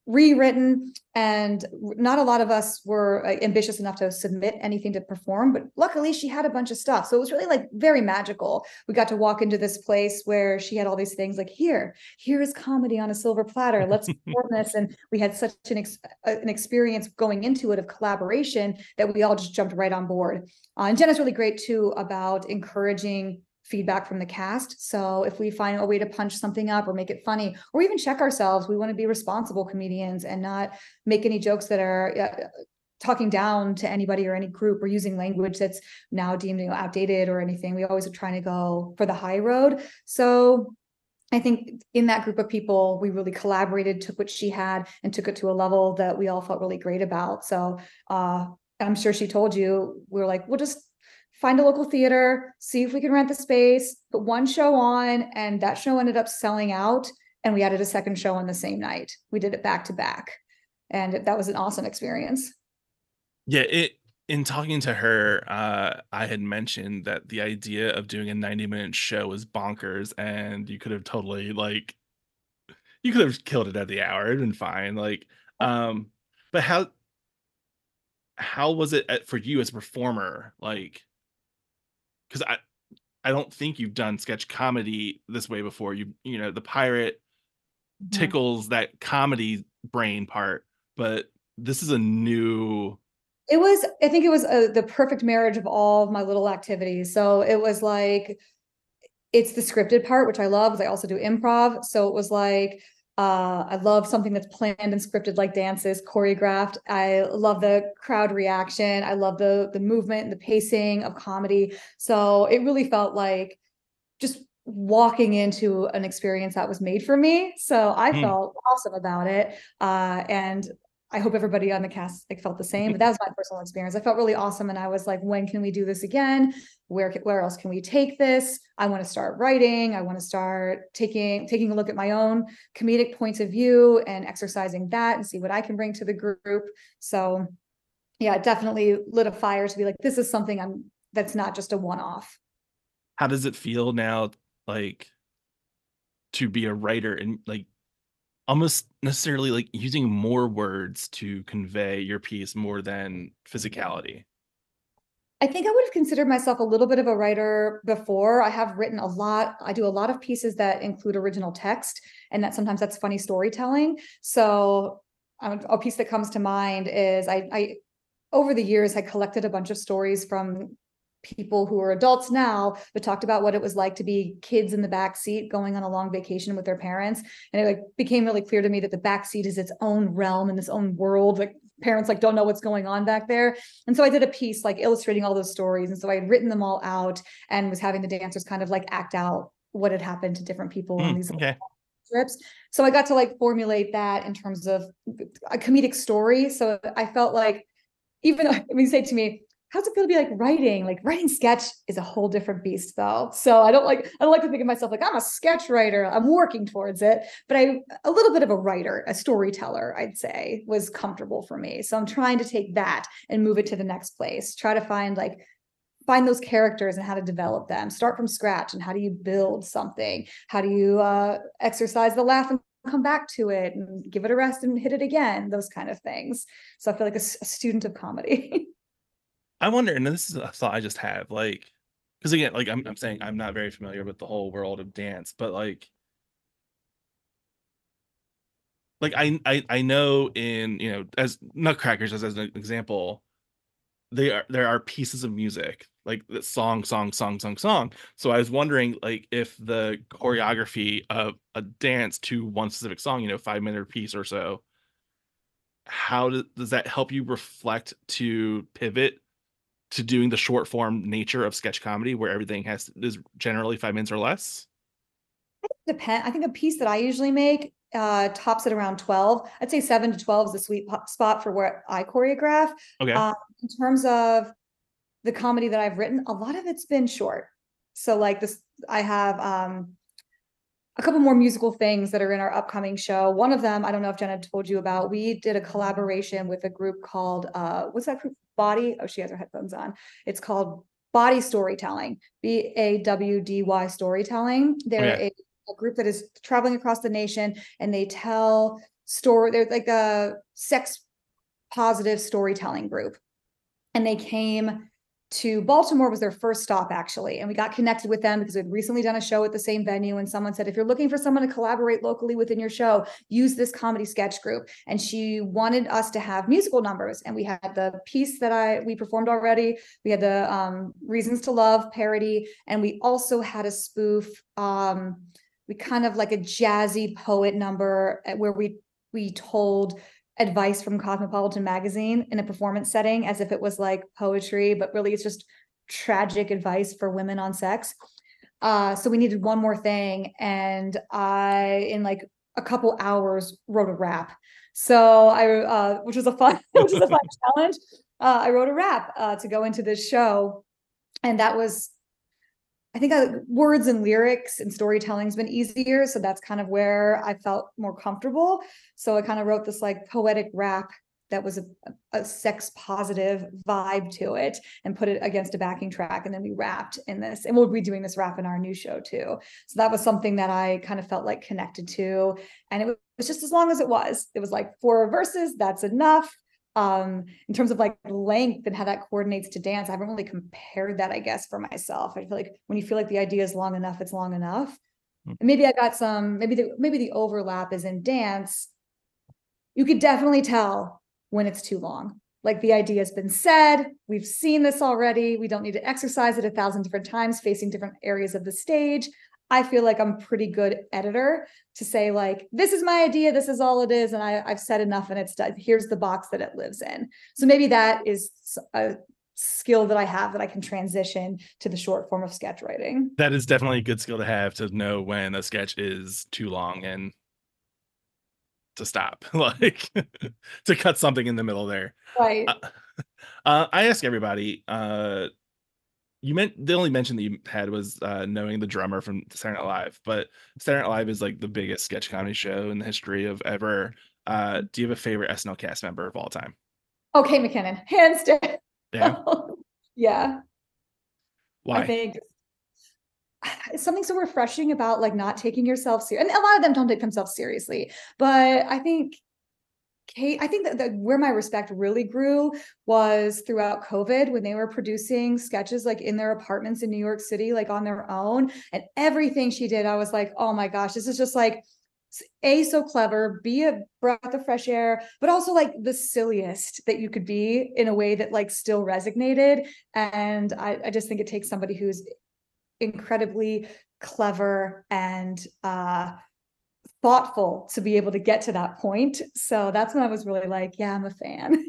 rewritten, and not a lot of us were ambitious enough to submit anything to perform, but luckily she had a bunch of stuff. So it was really like very magical. We got to walk into this place where she had all these things like, here is comedy on a silver platter. Let's perform this. And we had such an experience going into it of collaboration that we all just jumped right on board. And Jenna's really great too about encouraging feedback from the cast. So if we find a way to punch something up or make it funny, or even check ourselves, we want to be responsible comedians and not make any jokes that are talking down to anybody or any group, or using language that's now deemed outdated or anything. We always are trying to go for the high road. So I think in that group of people, we really collaborated, took what she had and took it to a level that we all felt really great about. So I'm sure she told you, we were like, we'll just find a local theater, see if we can rent the space, put one show on, and that show ended up selling out. And we added a second show on the same night. We did it back to back. And that was an awesome experience. Yeah, in talking to her, I had mentioned that the idea of doing a 90-minute show was bonkers, and you could have totally you could have killed it at the hour. It'd been fine. But how was it for you as a performer? Because I don't think you've done sketch comedy this way before. The pirate tickles that comedy brain part, but this is a new. I think it was the perfect marriage of all of my little activities. So it was like, it's the scripted part, which I love, because I also do improv. So it was like, I love something that's planned and scripted, like dances, choreographed. I love the crowd reaction. I love the movement and the pacing of comedy. So it really felt like just walking into an experience that was made for me. So I felt awesome about it. And I hope everybody on the cast felt the same, but that was my personal experience. I felt really awesome. And I was like, when can we do this again? Where else can we take this? I want to start writing. I want to start taking a look at my own comedic points of view and exercising that and see what I can bring to the group. So yeah, it definitely lit a fire to be like, this is something that's not just a one-off. How does it feel now, to be a writer and almost necessarily using more words to convey your piece more than physicality? I think I would have considered myself a little bit of a writer before. I have written a lot. I do a lot of pieces that include original text, and sometimes that's funny storytelling. So a piece that comes to mind is I over the years had collected a bunch of stories from people who are adults now, but talked about what it was like to be kids in the back seat going on a long vacation with their parents. And it became really clear to me that the back seat is its own realm and its own world. Parents don't know what's going on back there. And so I did a piece illustrating all those stories. And so I had written them all out and was having the dancers kind of act out what had happened to different people on these trips. So I got to formulate that in terms of a comedic story. So I felt like, even though you say to me, how's it feel to be writing? Writing sketch is a whole different beast though. So I don't like to think of myself I'm a sketch writer. I'm working towards it, but a little bit of a writer, a storyteller, I'd say, was comfortable for me. So I'm trying to take that and move it to the next place. Try to find those characters and how to develop them. Start from scratch, and how do you build something? How do you exercise the laugh and come back to it and give it a rest and hit it again? Those kind of things. So I feel like a student of comedy. I wonder, and this is a thought I just have, because again, I'm saying I'm not very familiar with the whole world of dance, but I know in as Nutcrackers as an example, there are pieces of music the song. So I was wondering if the choreography of a dance to one specific song, 5-minute piece or so, how does that help you reflect to pivot to doing the short form nature of sketch comedy where everything is generally 5 minutes or less? I think a piece that I usually make tops at around 12. I'd say 7 to 12 is the sweet spot for where I choreograph. Okay. In terms of the comedy that I've written, a lot of it's been short. So I have a couple more musical things that are in our upcoming show. One of them, I don't know if Jenna told you about, we did a collaboration with a group called, what's that group? Body? Oh, she has her headphones on. It's called Body Storytelling, BAWDY Storytelling. They're a group that is traveling across the nation, and they tell they're like a sex positive storytelling group. And they came to Baltimore, was their first stop actually. And we got connected with them because we'd recently done a show at the same venue. And someone said, if you're looking for someone to collaborate locally within your show, use this comedy sketch group. And she wanted us to have musical numbers. And we had the piece that we performed already. We had the Reasons to Love parody. And we also had a spoof, we kind of like a jazzy poet number where we told advice from Cosmopolitan magazine in a performance setting as if it was like poetry, but really it's just tragic advice for women on sex. So we needed one more thing. And I, in like a couple hours, wrote a rap. So which was a fun challenge. I wrote a rap to go into this show. And that was, I think words and lyrics and storytelling's been easier. So that's kind of where I felt more comfortable. So I kind of wrote this like poetic rap that was a sex positive vibe to it and put it against a backing track. And then we rapped in this, and we'll be doing this rap in our new show too. So that was something that I kind of felt like connected to. And it was just as long as it was like 4 verses, that's enough. In terms of like length and how that coordinates to dance, I haven't really compared that, I guess, for myself. I feel like when you feel like the idea is long enough, it's long enough. And maybe I got maybe the overlap is in dance. You could definitely tell when it's too long. Like the idea has been said, we've seen this already. We don't need to exercise it 1,000 different times, facing different areas of the stage. I feel like I'm a pretty good editor to say like, this is my idea, this is all it is. And I've said enough and it's done. Here's the box that it lives in. So maybe that is a skill that I have that I can transition to the short form of sketch writing. That is definitely a good skill to have, to know when a sketch is too long and to stop, like to cut something in the middle there. Right. I ask everybody, the only mention that you had was knowing the drummer from Saturday Night Live, but Saturday Night Live is like the biggest sketch comedy show in the history of ever. Do you have a favorite SNL cast member of all time? Oh, Kate McKinnon, hands down. Yeah. Yeah. Why? I think it's something so refreshing about like not taking yourself seriously. And a lot of them don't take themselves seriously, but I think Kate, I think that where my respect really grew was throughout COVID, when they were producing sketches like in their apartments in New York City, like on their own, and everything she did, I was like, oh my gosh, this is just like A, so clever, B, a breath of fresh air, but also like the silliest that you could be in a way that like still resonated. And I just think it takes somebody who's incredibly clever and thoughtful to be able to get to that point. So that's when I was really like, yeah, I'm a fan.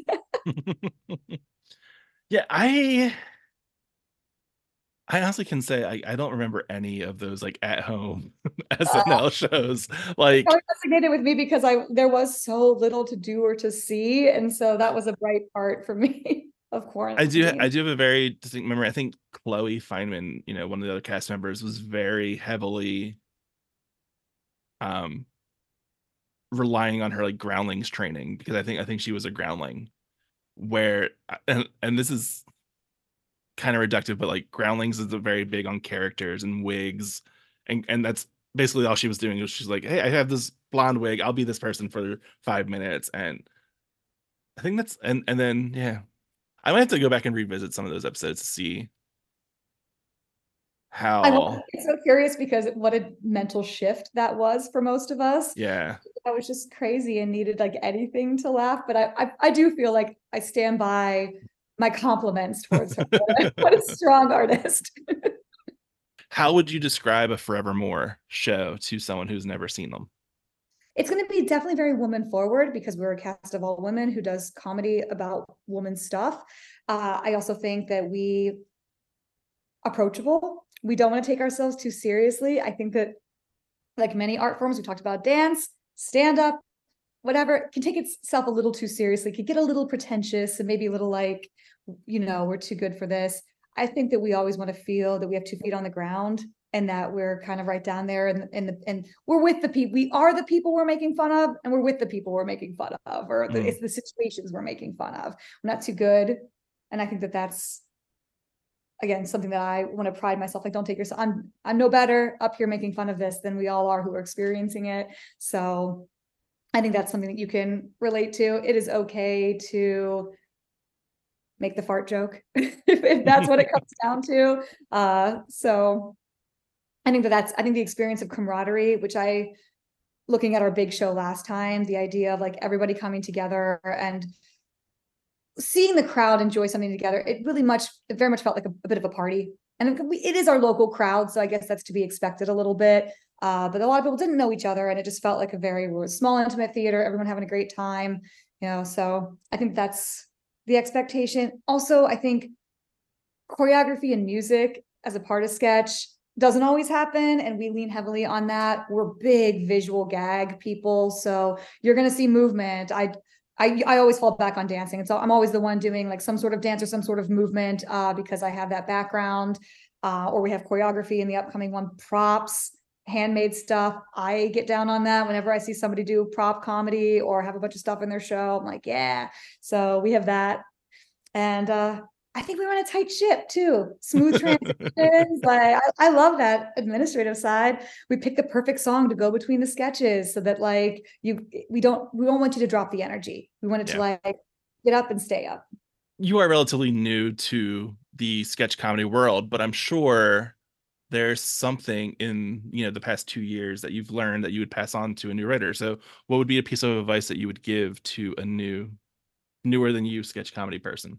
Yeah, I honestly can say I don't remember any of those like at home SNL shows. Like, It resonated with me because there was so little to do or to see, and so that was a bright part for me of quarantine. I do have a very distinct memory. I think Chloe Fineman, one of the other cast members, was very heavily relying on her like Groundlings training, because I think she was a Groundling, where and this is kind of reductive, but like Groundlings is very big on characters and wigs, and that's basically all she was doing. Was she's like, hey, I have this blonde wig, I'll be this person for 5 minutes. And I think that's and then yeah, I might have to go back and revisit some of those episodes to see how. I'm so curious because what a mental shift that was for most of us. Yeah, I was just crazy and needed like anything to laugh. But I do feel like I stand by my compliments towards her. What a strong artist. How would you describe a Forevermore show to someone who's never seen them? It's going to be definitely very woman forward because we're a cast of all women who does comedy about woman stuff. I also think that we approachable. We don't want to take ourselves too seriously. I think that like many art forms, we talked about dance, stand up, whatever, can take itself a little too seriously, could get a little pretentious and maybe a little like, we're too good for this. I think that we always want to feel that we have 2 feet on the ground and that we're kind of right down there and we're with the people. We are the people we're making fun of, and we're with the people we're making fun of, or it's the situations we're making fun of. We're not too good. And I think that that's, again, something that I want to pride myself. Like, don't take yourself, I'm no better up here making fun of this than we all are who are experiencing it. So I think that's something that you can relate to. It is okay to make the fart joke if that's what it comes down to. So I think I think the experience of camaraderie, which looking at our big show last time, the idea of like everybody coming together and seeing the crowd enjoy something together, it very much felt like a bit of a party. And it is our local crowd, so I guess that's to be expected a little bit. But a lot of people didn't know each other, and it just felt like a very small, intimate theater, everyone having a great time, so I think that's the expectation. Also, I think choreography and music as a part of sketch doesn't always happen, and we lean heavily on that. We're big visual gag people, so you're going to see movement. I always fall back on dancing, and so I'm always the one doing like some sort of dance or some sort of movement because I have that background. Or we have choreography in the upcoming one, props, handmade stuff. I get down on that whenever I see somebody do prop comedy or have a bunch of stuff in their show. I'm like, yeah. So we have that, and I think we run a tight ship too. Smooth transitions. I love that administrative side. We pick the perfect song to go between the sketches so that like we don't want you to drop the energy. We want it to like get up and stay up. You are relatively new to the sketch comedy world, but I'm sure there's something in the past 2 years that you've learned that you would pass on to a new writer. So what would be a piece of advice that you would give to a newer than you sketch comedy person?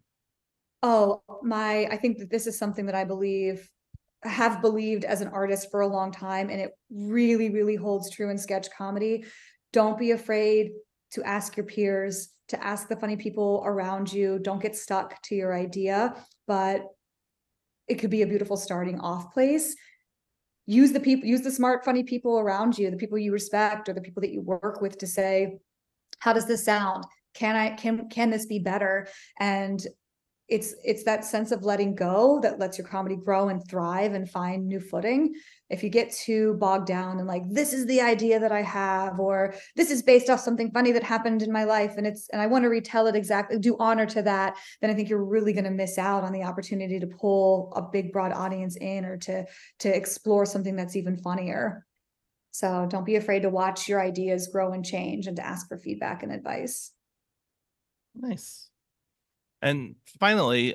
I think that this is something that have believed as an artist for a long time, and it really, really holds true in sketch comedy. Don't be afraid to ask your peers, to ask the funny people around you. Don't get stuck to your idea, but it could be a beautiful starting off place. Use the smart, funny people around you, the people you respect or the people that you work with to say, how does this sound? Can this be better? And it's that sense of letting go that lets your comedy grow and thrive and find new footing. If you get too bogged down and like, this is the idea that I have, or this is based off something funny that happened in my life, and I want to retell it exactly, do honor to that, then I think you're really going to miss out on the opportunity to pull a big, broad audience in, or to explore something that's even funnier. So don't be afraid to watch your ideas grow and change and to ask for feedback and advice. Nice. And finally,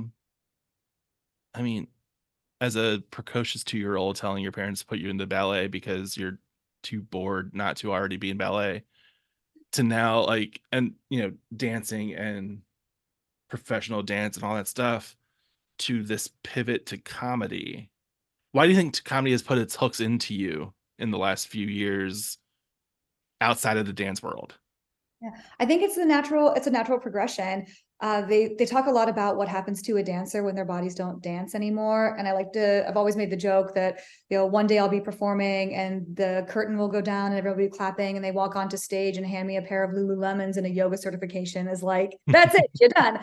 as a precocious 2-year-old telling your parents to put you into ballet because you're too bored not to already be in ballet, to now dancing and professional dance and all that stuff, to this pivot to comedy. Why do you think comedy has put its hooks into you in the last few years outside of the dance world? Yeah, I think it's a natural progression. They talk a lot about what happens to a dancer when their bodies don't dance anymore. And I've always made the joke that, one day I'll be performing and the curtain will go down and everybody will be clapping and they walk onto stage and hand me a pair of Lululemons and a yoga certification is like, that's it, you're done.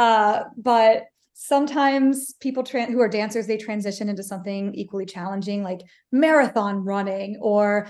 But sometimes people who are dancers, they transition into something equally challenging, like marathon running, or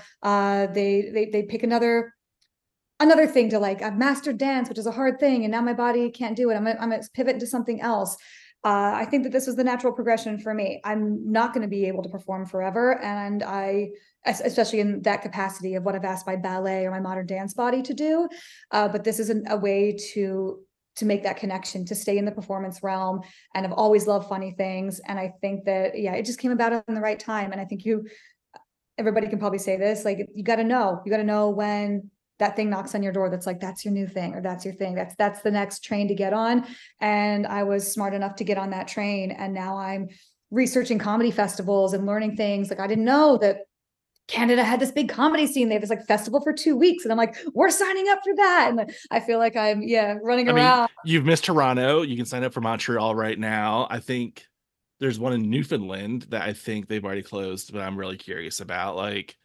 they pick another thing to like, I've mastered dance, which is a hard thing, and now my body can't do it. I'm gonna pivot into something else. I think that this was the natural progression for me. I'm not going to be able to perform forever, and especially in that capacity of what I've asked my ballet or my modern dance body to do. But this is a way to make that connection, to stay in the performance realm. And I've always loved funny things, and I think that it just came about in the right time. And I think everybody can probably say this, like, you got to know when that thing knocks on your door that's like, that's your new thing, or that's your thing, that's the next train to get on. And I was smart enough to get on that train, and now I'm researching comedy festivals and learning things. Like, I didn't know that Canada had this big comedy scene. They have this like festival for 2 weeks, and I'm like, we're signing up for that. And I feel like I'm running around. You've missed Toronto. You can sign up for Montreal right now. I think there's one in Newfoundland that I think they've already closed, but I'm really curious about.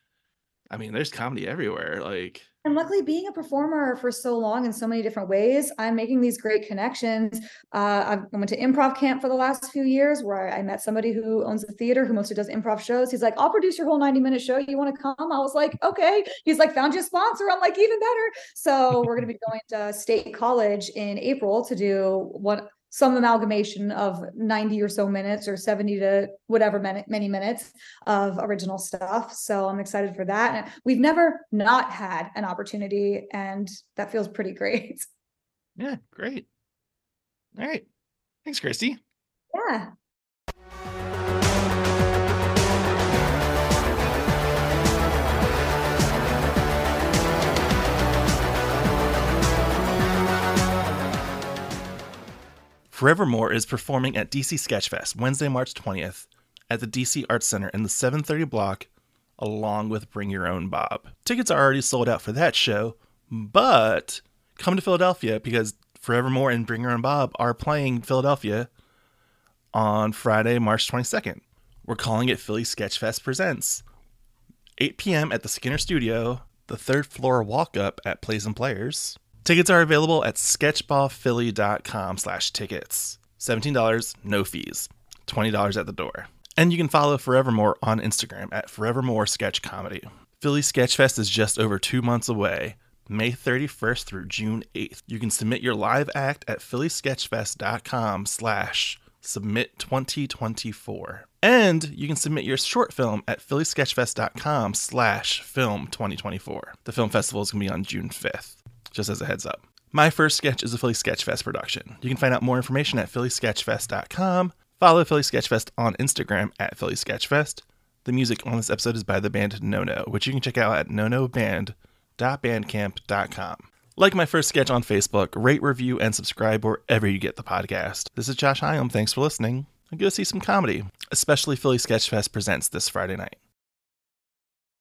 There's comedy everywhere. And luckily, being a performer for so long in so many different ways, I'm making these great connections. I went to improv camp for the last few years, where I met somebody who owns a theater who mostly does improv shows. He's like, I'll produce your whole 90-minute show. You want to come? I was like, okay. He's like, found you a sponsor. I'm like, even better. So we're going to be going to State College in April to do some amalgamation of 90 or so minutes or 70 to whatever many minutes of original stuff. So I'm excited for that. And we've never not had an opportunity, and that feels pretty great. Yeah, great. All right. Thanks, Christy. Yeah. Forevermore is performing at DC Sketchfest Wednesday, March 20th at the DC Arts Center in the 730 block, along with Bring Your Own Bob. Tickets are already sold out for that show, but come to Philadelphia because Forevermore and Bring Your Own Bob are playing Philadelphia on Friday, March 22nd. We're calling it Philly Sketchfest Presents. 8 p.m. at the Skinner Studio, the third floor walk-up at Plays and Players. Tickets are available at sketchballphilly.com/tickets. $17, no fees. $20 at the door. And you can follow Forevermore on Instagram at Forevermore Sketch Comedy. Philly Sketchfest is just over 2 months away, May 31st through June 8th. You can submit your live act at phillysketchfest.com/submit2024. And you can submit your short film at phillysketchfest.com/film2024. The film festival is going to be on June 5th. Just as a heads up. My First Sketch is a Philly Sketchfest production. You can find out more information at phillysketchfest.com. Follow Philly Sketchfest on Instagram at Philly Sketchfest. The music on this episode is by the band Nono, which you can check out at nonoband.bandcamp.com. Like My First Sketch on Facebook, rate, review, and subscribe wherever you get the podcast. This is Josh Hyam. Thanks for listening. And go see some comedy, especially Philly Sketchfest Presents this Friday night.